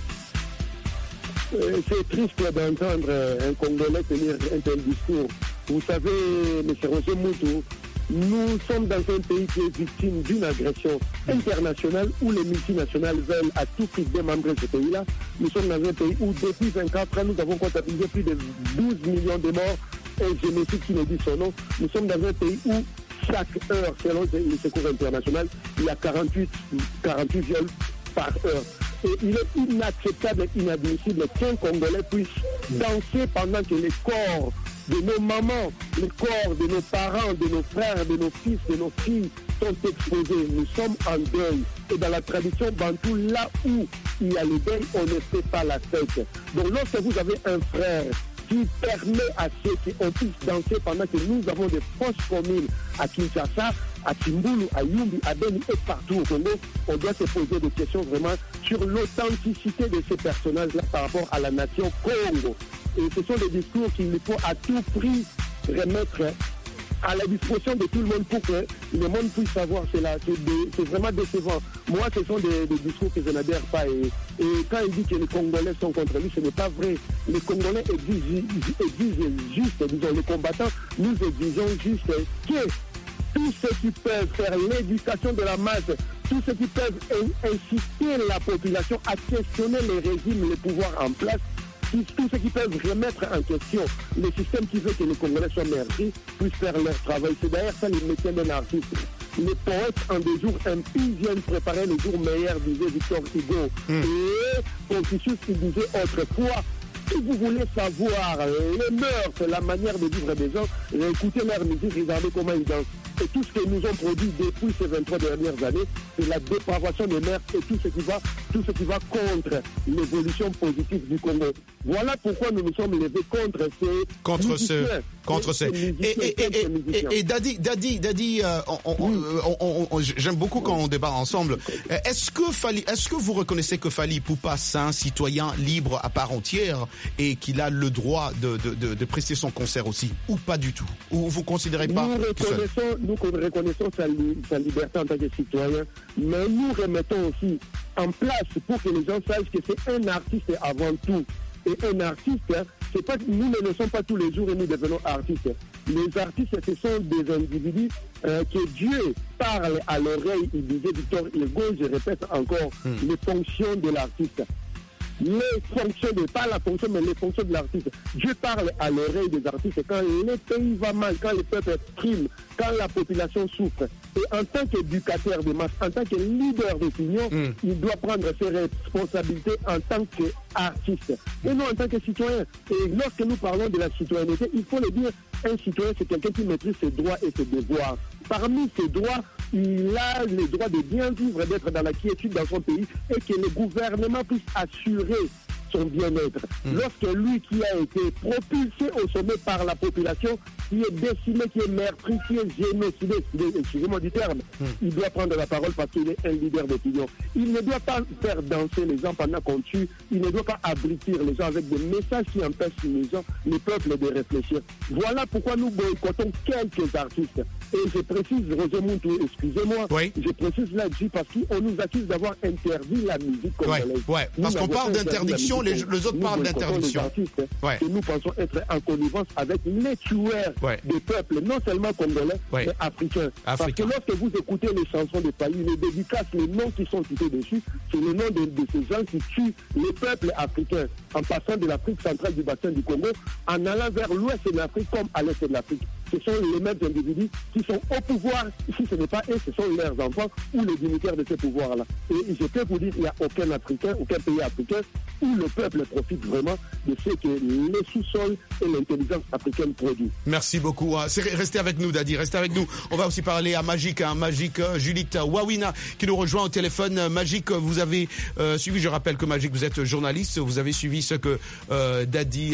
euh, C'est triste d'entendre un Congolais tenir un tel discours. Vous savez, M. Roger Montou, nous sommes dans un pays qui est victime d'une agression internationale où les multinationales veulent à tout prix démembrer ce pays-là. Nous sommes dans un pays où depuis vingt-quatre ans, nous avons comptabilisé plus de douze millions de morts. Un génocide qui nous dit son nom. Nous sommes dans un pays où chaque heure, selon le secours international, il y a quarante-huit, quarante-huit viols par heure. Et il est inacceptable et inadmissible qu'un Congolais puisse danser pendant que les corps de nos mamans, les corps de nos parents, de nos frères, de nos fils, de nos filles sont exposés. Nous sommes en deuil. Et dans la tradition bantou, là où il y a le deuil, on ne fait pas la fête. Donc lorsque vous avez un frère qui permet à ceux qu'on puisse danser pendant que nous avons des fosses communes à Kinshasa, à Timbulu, à Yumbi, à Beni et partout au Congo, on doit se poser des questions vraiment sur l'authenticité de ces personnages-là par rapport à la nation Congo. Et ce sont des discours qu'il faut à tout prix remettre à la disposition de tout le monde pour que le monde puisse savoir cela. C'est, de, c'est vraiment décevant. Moi, ce sont des, des discours que je n'adhère pas. Et, et quand il dit que les Congolais sont contre lui, ce n'est pas vrai. Les Congolais exigent, exigent juste, disons, les combattants, nous exigeons juste que tous ceux qui peuvent faire l'éducation de la masse, tous ceux qui peuvent inciter la population à questionner les régimes, les pouvoirs en place, tous ceux qui peuvent remettre en question le système qui veut que les Congolais soient merci, puissent faire leur travail. C'est d'ailleurs ça les métiers d'un artiste. Les poètes en des jours impies viennent préparer les jours meilleurs, disait Victor Hugo. Mm. Et Confucius, il disait autrefois, si vous voulez savoir les mœurs, la manière de vivre des gens, écoutez leur musique, regardez comment ils dansent. Et tout ce que nous ont produit depuis ces vingt-trois dernières années, c'est la dépravation des mœurs et tout ce qui va, tout ce qui va contre l'évolution positive du Congo. Voilà pourquoi nous nous sommes levés contre ces contre musiciens, ce contre ces et et et, et, et, et Dadi Dadi Dadi euh, on, on, oui. on, on, on, j'aime beaucoup quand on débat ensemble. Est-ce que Fally, est-ce que vous reconnaissez que Fally Ipupa c'est un citoyen libre à part entière et qu'il a le droit de de, de de prester son concert aussi, ou pas du tout, ou vous considérez pas? Nous reconnaissons, nous reconnaissons sa, sa liberté en tant que citoyen, mais nous remettons aussi en place pour que les gens sachent que c'est un artiste avant tout. Et un artiste, c'est pas, nous ne le sommes pas tous les jours et nous devenons artistes. Les artistes, ce sont des individus euh, que Dieu parle à l'oreille. Il disait Victor Hugo, je répète encore, hmm. les fonctions de l'artiste. Les fonctions, de, pas la fonction, mais les fonctions de l'artiste. Dieu parle à l'oreille des artistes quand le pays va mal, quand le peuple prime, quand la population souffre. Et en tant qu'éducateur de masse, en tant que leader d'opinion, mm. il doit prendre ses responsabilités en tant qu'artiste. Et non en tant que citoyen. Et lorsque nous parlons de la citoyenneté, il faut le dire, un citoyen, c'est quelqu'un qui maîtrise ses droits et ses devoirs. Parmi ses droits, il a le droit de bien vivre, d'être dans la quiétude dans son pays et que le gouvernement puisse assurer son bien-être. Mmh. Lorsque lui qui a été propulsé au sommet par la population, qui est décimé, qui est meurtri, qui est génocidé, excusez-moi du terme, mmh. il doit prendre la parole parce qu'il est un leader d'opinion. Il ne doit pas faire danser les gens pendant qu'on tue, il ne doit pas abritir les gens avec des messages qui empêchent les gens, les peuples de réfléchir. Voilà pourquoi nous boycottons quelques artistes. Et je précise, Roger Moutou, excusez-moi, oui. je précise là-dessus parce qu'on nous accuse d'avoir interdit la musique congolaise. Ouais, ouais, parce qu'on parle d'interdiction, les, les autres parlent d'interdiction. Les ouais. Et nous pensons être en connivence avec les tueurs ouais. des peuples, non seulement congolais, ouais. mais africains. Africain. Parce que lorsque vous écoutez les chansons des pays, les dédicaces, les noms qui sont cités dessus, c'est le nom de, de ces gens qui tuent les peuples africains en passant de l'Afrique centrale du bassin du Congo, en allant vers l'ouest de l'Afrique comme à l'est de l'Afrique. Ce sont les mêmes individus qui sont au pouvoir. Si ce n'est pas eux, ce sont leurs enfants ou les dignitaires de ces pouvoirs-là. Et je peux vous dire qu'il n'y a aucun Africain, aucun pays africain où le peuple profite vraiment de ce que les sous-sols et l'intelligence africaine produisent. Merci beaucoup. Restez avec nous, Dadi, restez avec nous. On va aussi parler à Magique, hein, Magique, Juliette Wawina qui nous rejoint au téléphone. Magique, vous avez euh, suivi, je rappelle que Magique, vous êtes journaliste, vous avez suivi ce que euh, Dadi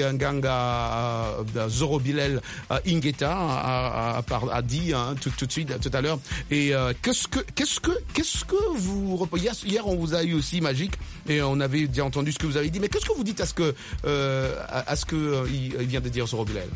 Nganga euh, Zorobilel euh, Ingeta A, a, a dit hein, tout, tout de suite tout à l'heure. Et euh, qu'est-ce que qu'est-ce que qu'est-ce que vous hier, hier on vous a eu aussi Magique et on avait déjà entendu ce que vous avez dit. Mais qu'est-ce que vous dites à ce que euh, à, à ce que euh, il, il vient de dire Zorobilel?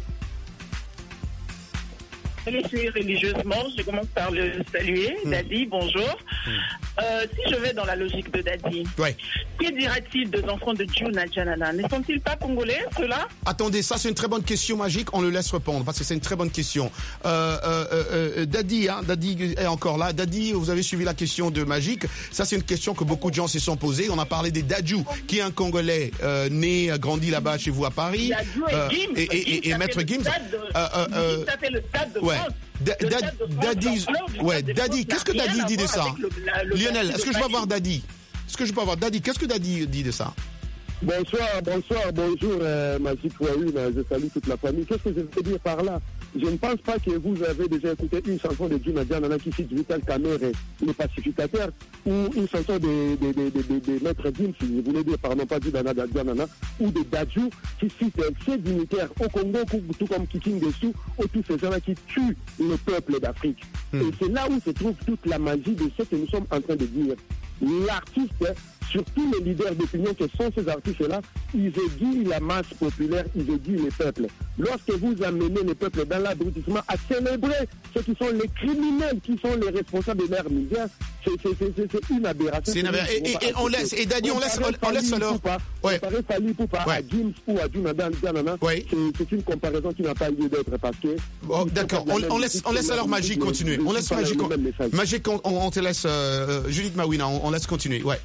Je le suis religieusement, je commence par le saluer. Mmh. Dadi, bonjour. Mmh. Euh, si je vais dans la logique de Dadi, ouais. que dira-t-il des enfants de Djouna Djanana? Ne sont-ils pas congolais, ceux-là? Attendez, ça c'est une très bonne question, Magique. On le laisse répondre parce que c'est une très bonne question. Euh, euh, euh, Dadi, hein, Dadi est encore là. Dadi, vous avez suivi la question de Magique. Ça c'est une question que beaucoup de gens se sont posées. On a parlé des Dadju, qui est un Congolais euh, né, grandi là-bas chez vous à Paris. Dadju et Gims. Euh, et, et, et, et Maître Gims. Ça fait le stade de France. Da- da- Daddy, ouais, Daddy, qu'est-ce que Daddy dit de ça? Lionel, est-ce que je peux avoir Daddy? Est-ce que je peux avoir Daddy? Qu'est-ce que Daddy dit de ça? Bonsoir, bonsoir, bonjour, euh, Magic Wawina, je salue toute la famille. Qu'est-ce que je veux dire par là? Je ne pense pas que vous avez déjà écouté une chanson de Djuna Djanana qui cite Vital Kamerhe, le pacificateur, ou une chanson de, de, de, de, de, de Maître Gims, si vous voulez dire, pardon, pas Djuna Djanana, ou de Dadju, qui cite ces dignitaires au Congo, tout comme Kiking Dessous, ou tous ces gens-là qui tuent le peuple d'Afrique. Mm. Et c'est là où se trouve toute la magie de ce que nous sommes en train de dire. L'artiste, surtout les leaders d'opinion que sont ces artistes-là, ils éduisent la masse populaire, ils éduisent les peuples. Lorsque vous amenez les peuples dans l'abrutissement à célébrer ceux qui sont les criminels, qui sont les responsables de leurs médias, c'est, c'est, c'est, c'est une aberration. C'est une aberration. Et, et, et on laisse, et Daddy, on laisse, on, on laisse alors. Ouais. Comparer Fali Poupa ouais. à Gims ou à Djuna Djanana, ouais. c'est, c'est une comparaison qui n'a pas lieu d'être parce que. Oh, d'accord, on, on laisse, on laisse alors Magic continuer. On laisse Magic, Magic, on, on te laisse, euh, Judith Mawina, on, on laisse continuer, ouais.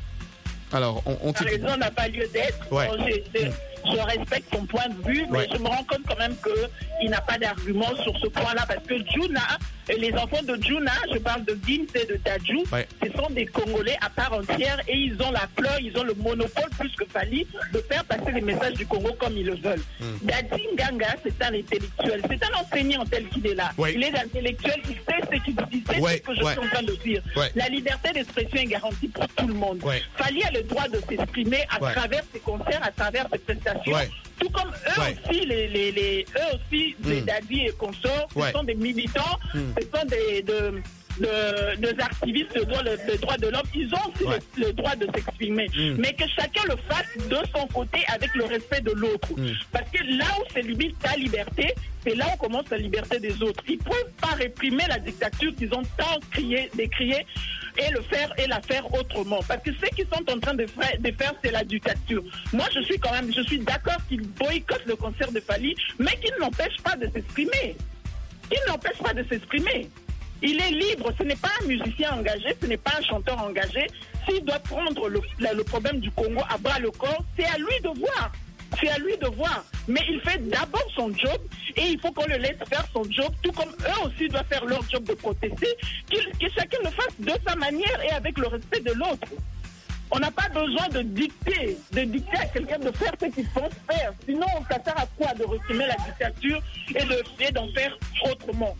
Alors, on, on La raison n'a pas lieu d'être. Ouais. Bon, j'ai, j'ai, je respecte son point de vue, mais ouais. je me rends compte quand même qu'il n'a pas d'argument sur ce point-là, parce que Djuna, les enfants de Djuna, je parle de Gims et de Dadju, ouais. ce sont des Congolais à part entière et ils ont la fleur, ils ont le monopole plus que Fali de faire passer les messages du Congo comme ils le veulent. Mm. Daddy Nganga, c'est un intellectuel, c'est un enseignant tel qu'il est là. Ouais. Il est intellectuel, il sait ce qu'il dit, c'est ouais. ce que je ouais. suis en train de dire. Ouais. La liberté d'expression est garantie pour tout le monde. Ouais. Fali a le droit de s'exprimer à ouais. travers ses concerts, à travers ses prestations. Ouais. Tout comme eux ouais. aussi, les, les, les, eux aussi, mm. les Daddy et consorts, ce ouais. sont des militants, mm. ce sont des, de, de, des activistes de droit, le, le droit de l'homme. Ils ont aussi ouais. le, le droit de s'exprimer. Mm. Mais que chacun le fasse de son côté avec le respect de l'autre. Mm. Parce que là où se limite ta liberté, c'est là où commence la liberté des autres. Ils ne peuvent pas réprimer la dictature qu'ils ont tant crié, décrié et le faire et la faire autrement. Parce que ce qu'ils sont en train de faire, de faire, c'est la dictature. Moi, je suis quand même, je suis d'accord qu'ils boycottent le concert de Fali, mais qu'ils n'empêchent pas de s'exprimer. Ils n'empêchent pas de s'exprimer. Il est libre, ce n'est pas un musicien engagé, ce n'est pas un chanteur engagé. S'il doit prendre le, le problème du Congo à bras le corps, c'est à lui de voir. C'est à lui de voir. Mais il fait d'abord son job et il faut qu'on le laisse faire son job, tout comme eux aussi doivent faire leur job de protester, qu'il, que chacun le fasse de sa manière et avec le respect de l'autre. On n'a pas besoin de dicter, de dicter à quelqu'un de faire ce qu'il faut faire. Sinon, ça sert à quoi de réprimer la dictature et, de, et d'en faire autrement?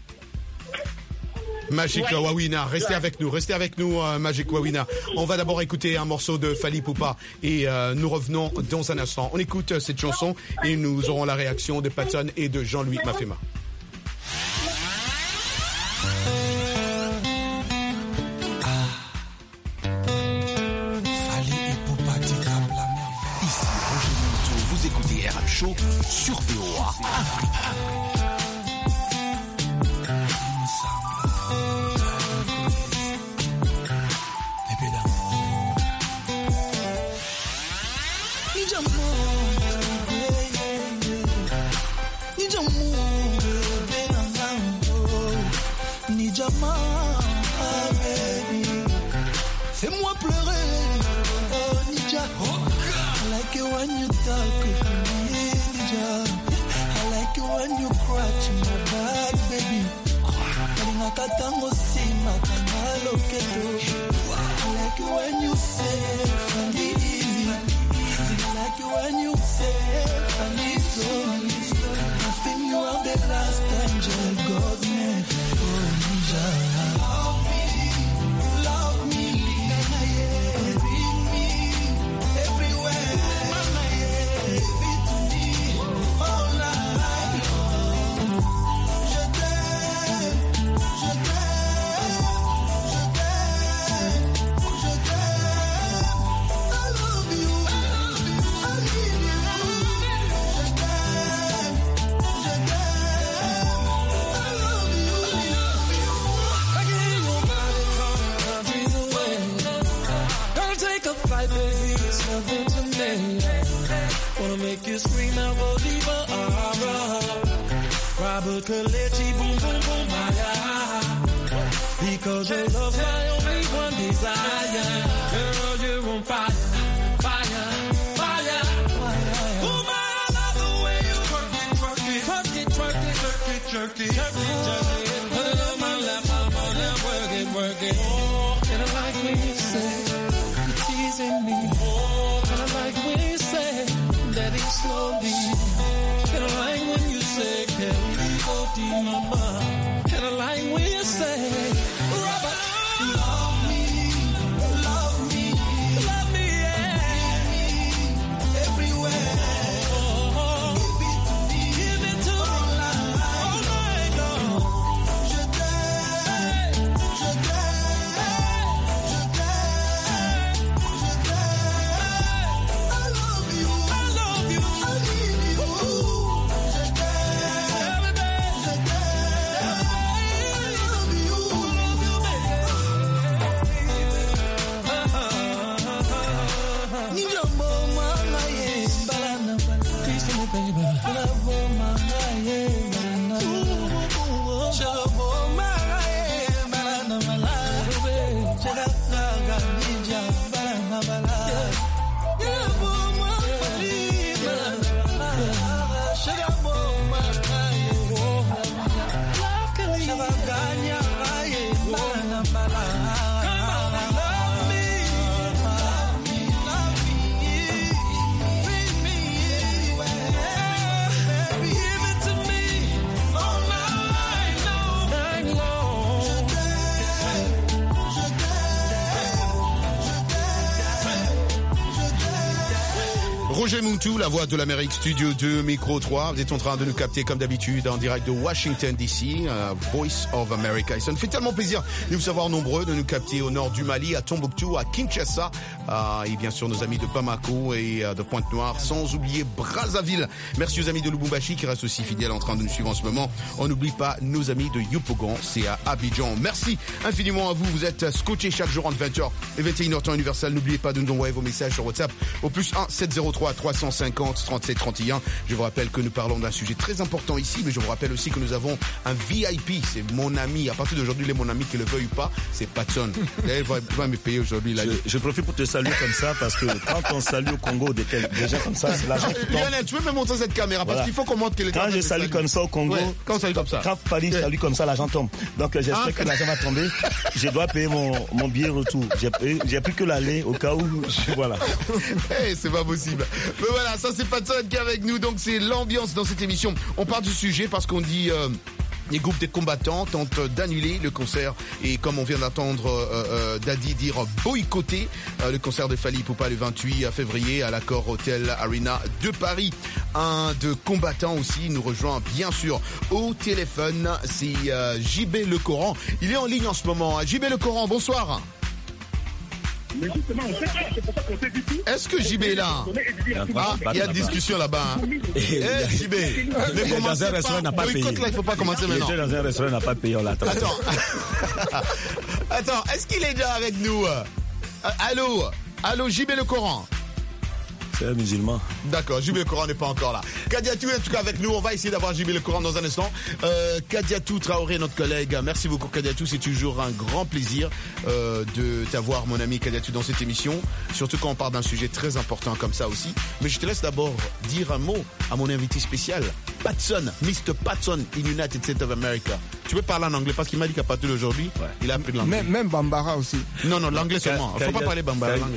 Magic ouais. Wawina, restez ouais. avec nous, restez avec nous, euh, Magic Wawina. On va d'abord écouter un morceau de Fali Poupa et euh, nous revenons dans un instant. On écoute euh, cette chanson et nous aurons la réaction de Patton et de Jean-Louis Mafema. Ici Roger Monteau, vous écoutez R M Show sur V O A Africa. Fais-moi pleurer, oh Nija. I like it when you talk to me, Nija. I like it when you cry to my back, baby. Kalinga sima kanalo keto. I like it when you say funny easy. I like it when you say funny so. I think you are the last angel God made, oh Nija. Wanna make you scream out Bolivar, ah, ah. Robert Kalechi, boom, boom, boom, my God. Because your love's my only one desire. Girl, you're on fire, fire, fire. Woman, I love the way you work it, work it, work it, work it, work it, jerky, jerky, jerky. Put it on my lap, I'm on that work it, work it. And I like when you say you're teasing me. And I like when you say that it's slowly. And I like when you say, can we go deep, mama? And I like when you say, Robert, love me, love me, love me, yeah, everywhere. Give it to me, all night long. Je t'aime, je t'aime, je t'aime, je t'aime. I love you, I love you, I need you. Je t'aime, je t'aime, I love you, Niño mama ye balana, please me baby, love mama ye balana, chelo mama ye balana balana, chela naga ninja balana balana, love mama ye balana, chela mama ye balana, chela ganya ye balana balana. Love me, love me, love me, bring me anywhere. Give it to me all night long, night long. Je t'aime, je t'aime, je t'aime. Roger Muntu, la voix de l'Amérique, Studio deux, Micro trois. Vous êtes en train de nous capter comme d'habitude en direct de Washington D C, euh, Voice of America. Et ça nous fait tellement plaisir de vous savoir nombreux, de nous capter au nord du Mali, à Tombouctou, à Kinshasa, euh, et bien sûr nos amis de Bamako et euh, de Pointe-Noire, sans oublier Brazzaville. Merci aux amis de Lubumbashi qui restent aussi fidèles en train de nous suivre en ce moment. On n'oublie pas nos amis de Yopougon, c'est à Abidjan. Merci infiniment à vous. Vous êtes scotchés chaque jour entre vingt heures et vingt et une heures temps universel. N'oubliez pas de nous envoyer vos messages sur WhatsApp au plus un sept zéro trois trois cent cinquante trente-sept trente et un. Je vous rappelle que nous parlons d'un sujet très important ici, mais je vous rappelle aussi que nous avons un V I P. C'est mon ami. À partir d'aujourd'hui, il est mon ami, qu'il le veuille ou pas. C'est Patson. Il va, va me payer aujourd'hui. Là. Je, je profite pour te saluer comme ça parce que quand on salue au Congo des, des gens comme ça, c'est l'argent qui tombe. Lionel, tu peux me montrer cette caméra parce Voilà. qu'il faut qu'on montre que les gens. Quand je salue comme ça au Congo, Ouais, quand on salue comme ça. Quand Paris salue comme ça, l'argent tombe. Donc euh, j'espère Ah. que l'argent va tomber. Je dois payer mon, mon billet retour. J'ai payé- j'ai plus que l'aller au cas où. Voilà. Hey, c'est pas possible. Mais voilà, ça c'est Patson qui est avec nous, donc c'est l'ambiance dans cette émission. On parle du sujet parce qu'on dit... Euh, les groupes des combattants tentent d'annuler le concert et comme on vient d'entendre euh, euh, Daddy dire boycotter euh, le concert de Fally Ipupa le vingt-huit février à l'Accor Hotel Arena de Paris. Un de combattants aussi nous rejoint bien sûr au téléphone, c'est euh, J B Le Coran. Il est en ligne en ce moment. J B Le Coran, bonsoir. Mais justement, en fait, c'est pour ça qu'on s'est dit tout. Est-ce que J B est là? Ah, il y a une discussion là-bas. Hein. Eh, J B, mais Il est dans un restaurant, n'a pas payé. boycott là, il faut pas commencer Il maintenant. était dans un restaurant, n'a pas payé, on l'attend. Attends, attends, est-ce qu'il est déjà avec nous? euh, Allô, allô, J B Le Coran. C'est un musulman. D'accord, J B Le Coran n'est pas encore là. Kadiatou est en tout cas avec nous. On va essayer d'avoir J B Le Coran dans un instant. Euh, Kadiatou Traoré, notre collègue. Merci beaucoup Kadiatou. C'est toujours un grand plaisir euh, de t'avoir, mon ami Kadiatou, dans cette émission. Surtout quand on parle d'un sujet très important comme ça aussi. Mais je te laisse d'abord dire un mot à mon invité spécial, Patson, mister Patson in United States of America. Tu peux parler en anglais parce qu'il m'a dit qu'à partir d'aujourd'hui, ouais. il a appris l'anglais. Même, même Bambara aussi. Non, non, l'anglais seulement. Il ne faut pas parler Bambara. L'anglais.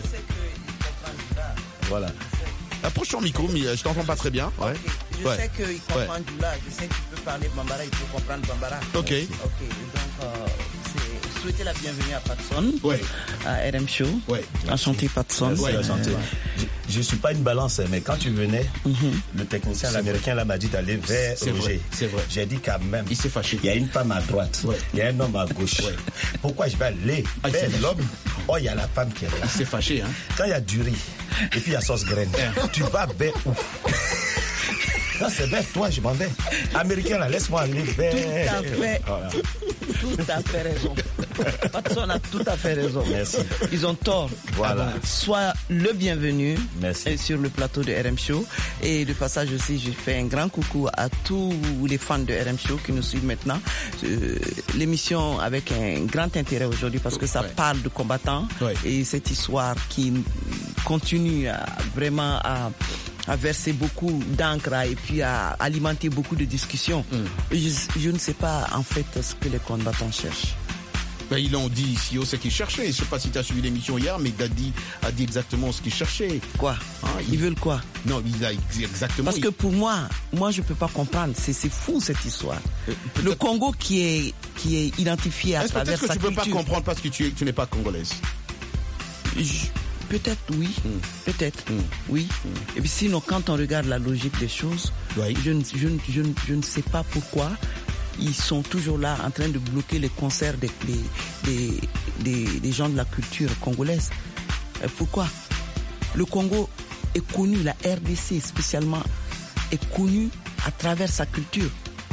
Voilà. Approche ton micro, mais je t'entends pas très bien. Ouais. Okay. Je ouais. sais qu'il comprend ouais. Doula, je sais qu'il peut parler Bambara, il peut comprendre Bambara. Ok. Ok, donc euh, c'est souhaiter la bienvenue à Patson, ouais. à R M Show. Ouais. Enchanté Patson. Merci, ouais. enchanté. Je ne suis pas une balance, mais quand tu venais, mm-hmm. le technicien l'américain là m'a dit d'aller vers c'est Roger. C'est vrai. J'ai dit quand même. Il s'est fâché. Il y a une femme à droite, ouais. il y a un homme à gauche. Ouais. Pourquoi je vais aller ah, vers l'homme? Oh, il y a la femme qui est là. Il s'est fâché, hein. Quand il y a du riz et puis il y a sauce graine, tu vas vers où? Non, c'est vers toi, je m'en vais. Américain, là, laisse-moi aller vers. Tout à fait. Voilà. Tout à fait raison. Patson a tout à fait raison. Merci. Ils ont tort. Voilà. Sois le bienvenu. Merci. Sur le plateau de R M Show. Et de passage aussi, je fais un grand coucou à tous les fans de R M Show qui nous suivent maintenant. Euh, l'émission avec un grand intérêt aujourd'hui parce que ça ouais. parle de combattants ouais. et cette histoire qui continue à, vraiment à a versé beaucoup d'encre et puis a alimenté beaucoup de discussions. Mm. Je, je ne sais pas en fait ce que les combattants cherchent. Ben, ils l'ont dit ici, c'est ce qu'ils cherchaient. Je ne sais pas si tu as suivi l'émission hier, mais Daddy a dit exactement ce qu'ils cherchaient. Quoi hein, ils... ils veulent quoi? Non, il a exactement... Parce que pour moi, moi je ne peux pas comprendre. C'est, c'est fou cette histoire. Euh, le Congo qui est, qui est identifié à Est-ce travers sa culture... Est-ce que tu ne peux pas comprendre parce que tu, es, tu n'es pas congolaise? je... Peut-être oui, mm. peut-être mm. oui. Mm. Et puis sinon, quand on regarde la logique des choses, oui. je, ne, je, ne, je, ne, je ne sais pas pourquoi ils sont toujours là en train de bloquer les concerts des, des, des, des gens de la culture congolaise. Et pourquoi? Le Congo est connu, la R D C spécialement, est connue à travers sa culture.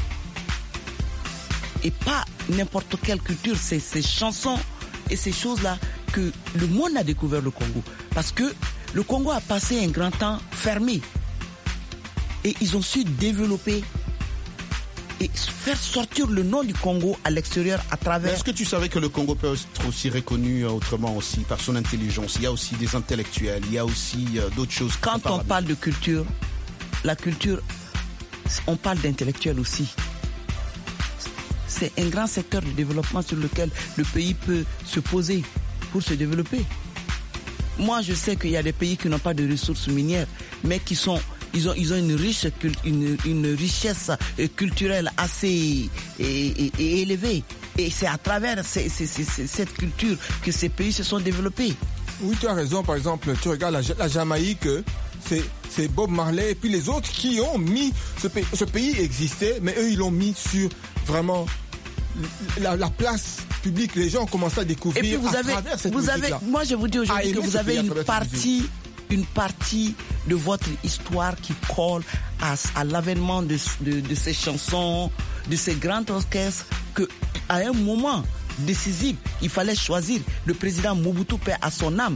Et pas n'importe quelle culture, c'est ces chansons et ces choses-là que le monde a découvert le Congo. Parce que le Congo a passé un grand temps fermé. Et ils ont su développer et faire sortir le nom du Congo à l'extérieur à travers... Mais est-ce que tu savais que le Congo peut être aussi reconnu autrement aussi, par son intelligence? Il y a aussi des intellectuels, il y a aussi euh, d'autres choses. Quand on parle de culture, la culture, on parle d'intellectuels aussi. C'est un grand secteur de développement sur lequel le pays peut se poser pour se développer. Moi, je sais qu'il y a des pays qui n'ont pas de ressources minières, mais qui sont, ils ont, ils ont une riche, une, une richesse culturelle assez et, et, et élevée. Et c'est à travers ces, ces, ces, cette culture que ces pays se sont développés. Oui, tu as raison. Par exemple, tu regardes la, la Jamaïque, c'est, c'est Bob Marley et puis les autres qui ont mis ce pays. Ce pays existait, mais eux, ils l'ont mis sur vraiment la, la place public, les gens ont commencé à découvrir. Et puis vous à avez, travers cette vous avez, moi je vous dis aujourd'hui ah, que vous avez une partie, une partie de votre histoire qui colle à, à l'avènement de, de, de ces chansons, de ces grands orchestres, que à un moment décisif, il fallait choisir. Le président Mobutu, paix à son âme,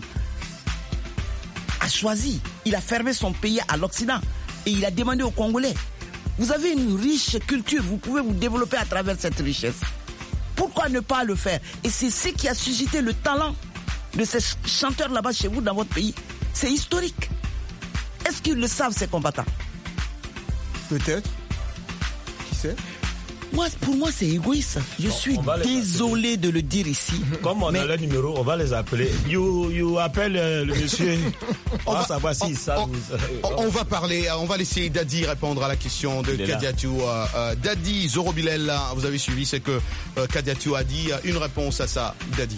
a choisi. Il a fermé son pays à l'Occident et il a demandé aux Congolais. Vous avez une riche culture, vous pouvez vous développer à travers cette richesse. Pourquoi ne pas le faire? Et c'est ce qui a suscité le talent de ces chanteurs là-bas chez vous, dans votre pays. C'est historique. Est-ce qu'ils le savent, ces combattants? Peut-être. Qui sait? Moi, pour moi, c'est égoïste. Je bon, suis désolé de le dire ici. Comme on mais... a le numéro, on va les appeler. You, you appelle euh, le monsieur. on, va, savoir si on, ça on, vous... on va parler, on va laisser Daddy répondre à la question de Kadiatou. Euh, euh, Daddy, Zoro Bilel, vous avez suivi, c'est que euh, Kadiatou a dit une réponse à ça. Daddy.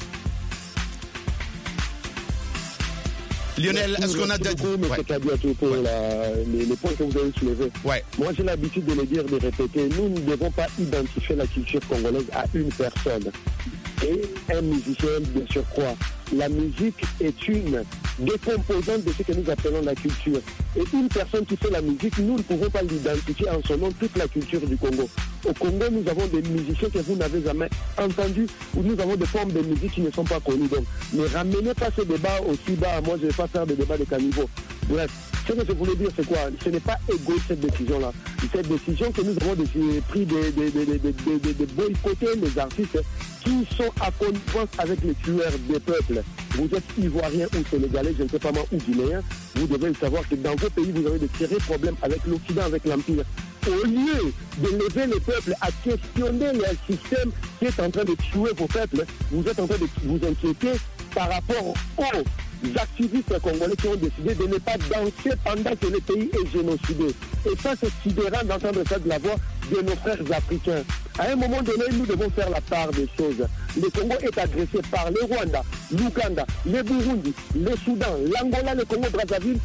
Lionel, merci, est-ce qu'on a Daddy? M. Ouais. Kadiatou pour ouais. la, les, les points que vous avez soulevés. Ouais. Moi, j'ai l'habitude de le dire, de répéter. Nous ne devons pas identifier la culture congolaise à une personne et un musicien de surcroît. La musique est une des composantes de ce que nous appelons la culture. Et une personne qui fait la musique, nous ne pouvons pas l'identifier en son nom toute la culture du Congo. Au Congo, nous avons des musiciens que vous n'avez jamais entendus, ou nous avons des formes de musique qui ne sont pas connues. Donc, ne ramenez pas ce débat aussi bas. Moi, je ne vais pas faire de débat de caniveau. Bref, ce que je voulais dire, c'est quoi? Ce n'est pas égoïste cette décision-là. Cette décision que nous avons pris de, de, de, de, de, de, de boycotter les artistes qui sont à connivence avec les tueurs des peuples. Vous êtes Ivoirien ou Sénégalais, je ne sais pas moi, ou Guinéen, vous devez savoir que dans vos pays, vous avez de sérieux problèmes avec l'Occident, avec l'Empire. Au lieu de lever les peuples à questionner le système qui est en train de tuer vos peuples, vous êtes en train de vous inquiéter par rapport aux activistes congolais qui ont décidé de ne pas danser pendant que le pays est génocidé. Et ça, c'est sidérant d'entendre ça de la voix de nos frères africains. À un moment donné, nous devons faire la part des choses. Le Congo est agressé par le Rwanda, l'Ouganda, le Burundi, le Soudan, l'Angola, le Congo-Brazzaville,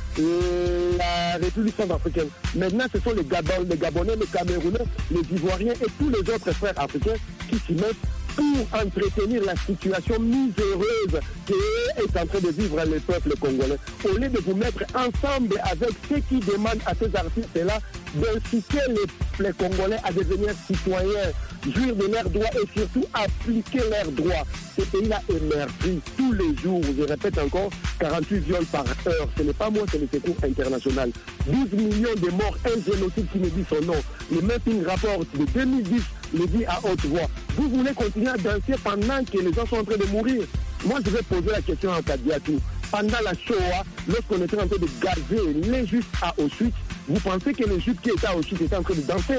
la République centrafricaine. Maintenant, ce sont les, Gabon, les Gabonais, les Camerounais, les Ivoiriens et tous les autres frères africains qui s'y mettent pour entretenir la situation miséreuse qu'est en train de vivre le peuple congolais. Au lieu de vous mettre ensemble avec ceux qui demandent à ces artistes-là d'inciter les, les Congolais à devenir citoyens, jouir de leurs droits et surtout appliquer leurs droits. Ce pays-là est meurtri tous les jours. Je répète encore, quarante-huit viols par heure. Ce n'est pas moi, c'est le Secours international. douze millions de morts, un génocide qui me dit son nom. Le Mapping Rapport de deux mille dix le dit à haute voix. Vous voulez continuer à danser pendant que les gens sont en train de mourir? Moi, je vais poser la question à Kadiatou. pendant la Shoah, lorsqu'on était en train de gazer les Juifs à Auschwitz, vous pensez que les Juifs qui étaient à Auschwitz étaient en train de danser?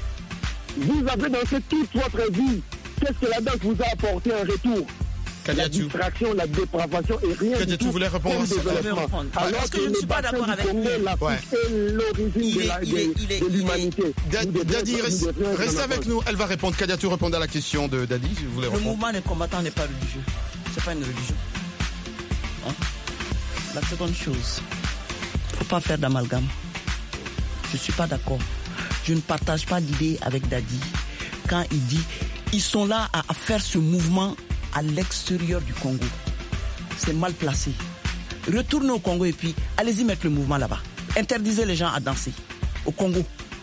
Vous avez dansé toute votre vie. Qu'est-ce que la danse vous a apporté en retour? La distraction, la dépravation et rien Kadiatou, du tout. tu voulais répondre à ça? Alors Parce que je ne suis pas d'accord avec vous. L'Afrique est l'origine de l'humanité. Dadi, restez avec nous. Elle va répondre. Kadiatou, répondre à la question de Dadi. Si vous voulez Le répondre. mouvement des combattants n'est pas religieux. C'est pas une religion. Hein? La seconde chose, faut pas faire d'amalgame. Je suis pas d'accord. Je ne partage pas l'idée avec Dadi quand il dit ils sont là à, à faire ce mouvement à l'extérieur du Congo. C'est mal placé. Retournez au Congo et puis allez-y mettre le mouvement là-bas. Interdisez les gens à danser au Congo.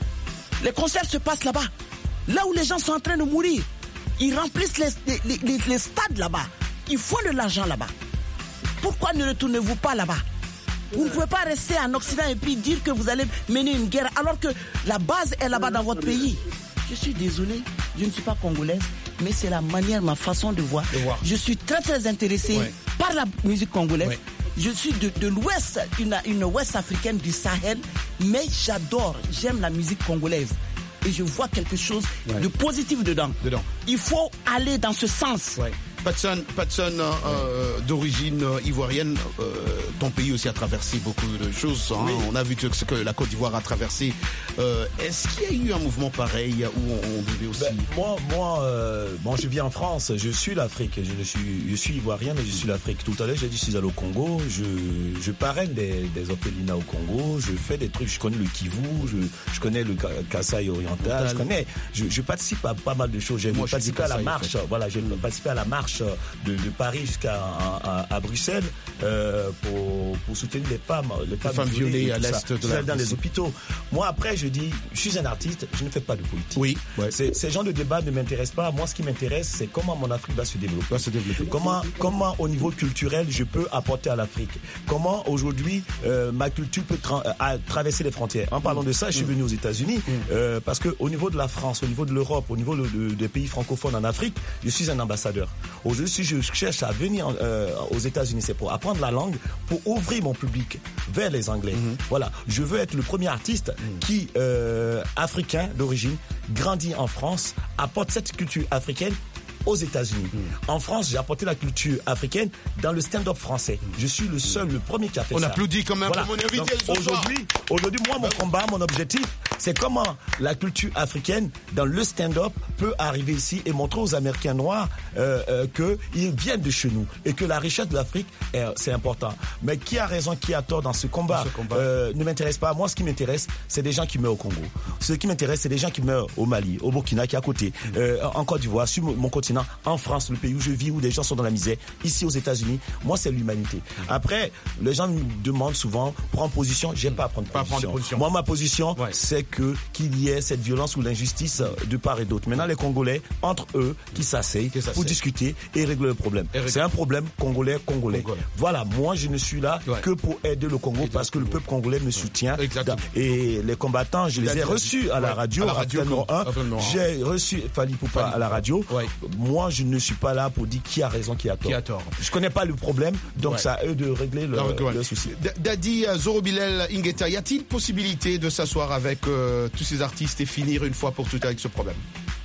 Les concerts se passent là-bas. Là où les gens sont en train de mourir. Ils remplissent les, les, les, les stades là-bas. Ils font de l'argent là-bas. Pourquoi ne retournez-vous pas là-bas? Vous ne pouvez pas rester en Occident et puis dire que vous allez mener une guerre alors que la base est là-bas dans votre pays. Je suis désolé, je ne suis pas congolaise, mais c'est la manière, ma façon de voir. De voir. Je suis très très intéressé ouais. par la musique congolaise. Ouais. Je suis de, de l'Ouest, une, une Ouest africaine du Sahel, mais j'adore, j'aime la musique congolaise. Et je vois quelque chose ouais. de positif dedans. dedans. Il faut aller dans ce sens. Ouais. Patson, Patson euh, d'origine ivoirienne, euh, ton pays aussi a traversé beaucoup de choses. Hein. Oui. On a vu ce que la Côte d'Ivoire a traversé. Euh, est-ce qu'il y a eu un mouvement pareil où on, on devait aussi... Ben, moi, moi euh, bon, je vis en France, je suis l'Afrique. Je suis, je suis ivoirien, mais je suis l'Afrique. Tout à l'heure, j'ai dit je suis allé au Congo. Je, je parraine des, des orphelinats au Congo. Je fais des trucs. Je connais le Kivu, je, je connais le Kasaï oriental. Je connais. Je, je participe à pas mal de choses. J'ai participé à la marche. En fait. Voilà, j'ai participé à la marche de, de Paris jusqu'à à, à Bruxelles euh, pour, pour soutenir les femmes, les femmes, femmes violées à l'est de la dans les hôpitaux. Moi, après, je dis, je suis un artiste, je ne fais pas de politique. Oui. Ouais. Ces, ces genres de débats ne m'intéressent pas. Moi, ce qui m'intéresse, c'est comment mon Afrique va se développer. Va se développer. Comment, comment, au niveau culturel, je peux apporter à l'Afrique. Comment aujourd'hui euh, ma culture peut tra à traverser les frontières. En parlant de ça, je suis venu aux États-Unis mm. euh, parce que au niveau de la France, au niveau de l'Europe, au niveau de, de, des pays francophones en Afrique, je suis un ambassadeur. Aujourd'hui, si je cherche à venir euh, aux États-Unis, c'est pour apprendre la langue, pour ouvrir mon public vers les Anglais. Mm-hmm. Voilà, je veux être le premier artiste mm. qui, euh, africain d'origine, grandit en France, apporte cette culture africaine aux États-Unis. Mm. En France, j'ai apporté la culture africaine dans le stand-up français. Je suis le seul, le premier qui a fait On ça. On applaudit quand même voilà. pour mon invité. Aujourd'hui, aujourd'hui, moi, mon combat, mon objectif, c'est comment la culture africaine dans le stand-up peut arriver ici et montrer aux Américains noirs euh, euh, qu'ils viennent de chez nous et que la richesse de l'Afrique, c'est important. Mais qui a raison, qui a tort dans ce combat, dans ce combat. Euh, ne m'intéresse pas. Moi, ce qui m'intéresse, c'est des gens qui meurent au Congo. Ce qui m'intéresse, c'est des gens qui meurent au Mali, au Burkina, qui est à côté, mm. euh, en Côte d'Ivoire, sur mon continent, en France, le pays où je vis, où des gens sont dans la misère, ici aux États-Unis. Moi, c'est l'humanité. Après, les gens me demandent souvent, prends position. J'aime pas prendre position. Pas prendre position. Moi, ma position, ouais. c'est que qu'il y ait cette violence ou l'injustice de part et d'autre. Maintenant, les Congolais, entre eux, qui s'asseyent pour discuter et régler le problème. C'est un problème congolais-congolais. Congolais. Voilà, moi, je ne suis là ouais. que pour aider le Congo parce que le peuple congolais me soutient. Exactement. Et les combattants, je les ai reçus à la radio, à la radio numéro un. J'ai reçu Fally Poupa à la radio. Ouais. Moi, je ne suis pas là pour dire qui a raison, qui a tort. Qui a tort. Je connais pas le problème, donc ouais. c'est à eux de régler le, ouais. le souci. Dadi Zorobilel Ingeta, y a-t-il possibilité de s'asseoir avec euh, tous ces artistes et finir une fois pour toutes avec ce problème?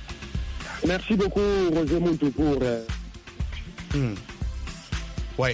Merci beaucoup, Roger Montou, pour... Euh... Hmm. Ouais.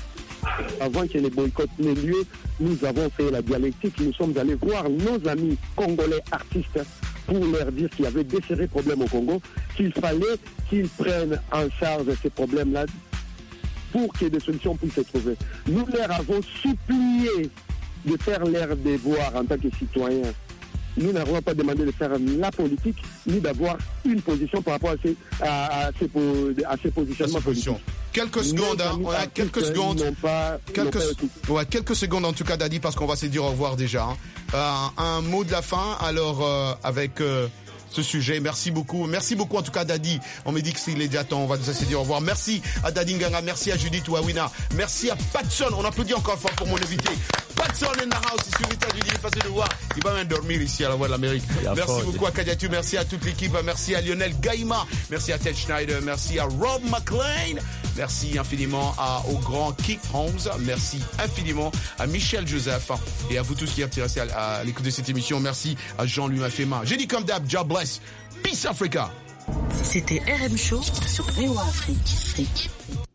Avant que les boycotts n'aient lieu, nous avons fait la dialectique. Nous sommes allés voir nos amis congolais artistes pour leur dire qu'il y avait des sérieux problèmes au Congo, qu'il fallait qu'ils prennent en charge ces problèmes-là pour que des solutions puissent se trouver. Nous leur avons supplié de faire leur devoir en tant que citoyens. Nous n'avons pas demandé de faire la politique, ni d'avoir une position par rapport à ces, à, à ces, à ces positionnements politiques. Quelques secondes, hein, on a quelques secondes. Pas, quelques, ouais, quelques secondes en tout cas, Dadi, parce qu'on va se dire au revoir déjà. Hein. Euh, un mot de la fin, alors, euh, avec euh, ce sujet. Merci beaucoup. Merci beaucoup en tout cas, Dadi. On me dit que s'il est déjà temps, on va se dire au revoir. Merci à Dadi Nganga, merci à Judith Ouawina, merci à Patson. On applaudit encore une fois pour mon invité. Patson in the house, sur l'États-Unis, facile de voir. Il va même dormir ici à la Voix de l'Amérique. Merci beaucoup à Kadiatou, merci à toute l'équipe, merci à Lionel Gaïma, merci à Ted Schneider, merci à Rob McLean, merci infiniment à, au grand Keith Holmes, merci infiniment à Michel Joseph et à vous tous qui êtes intéressés à, à l'écoute de cette émission. Merci à Jean-Louis Mafema. J'ai dit comme d'hab, God bless. Peace Africa. C'était R M Show sur V O A Afrique.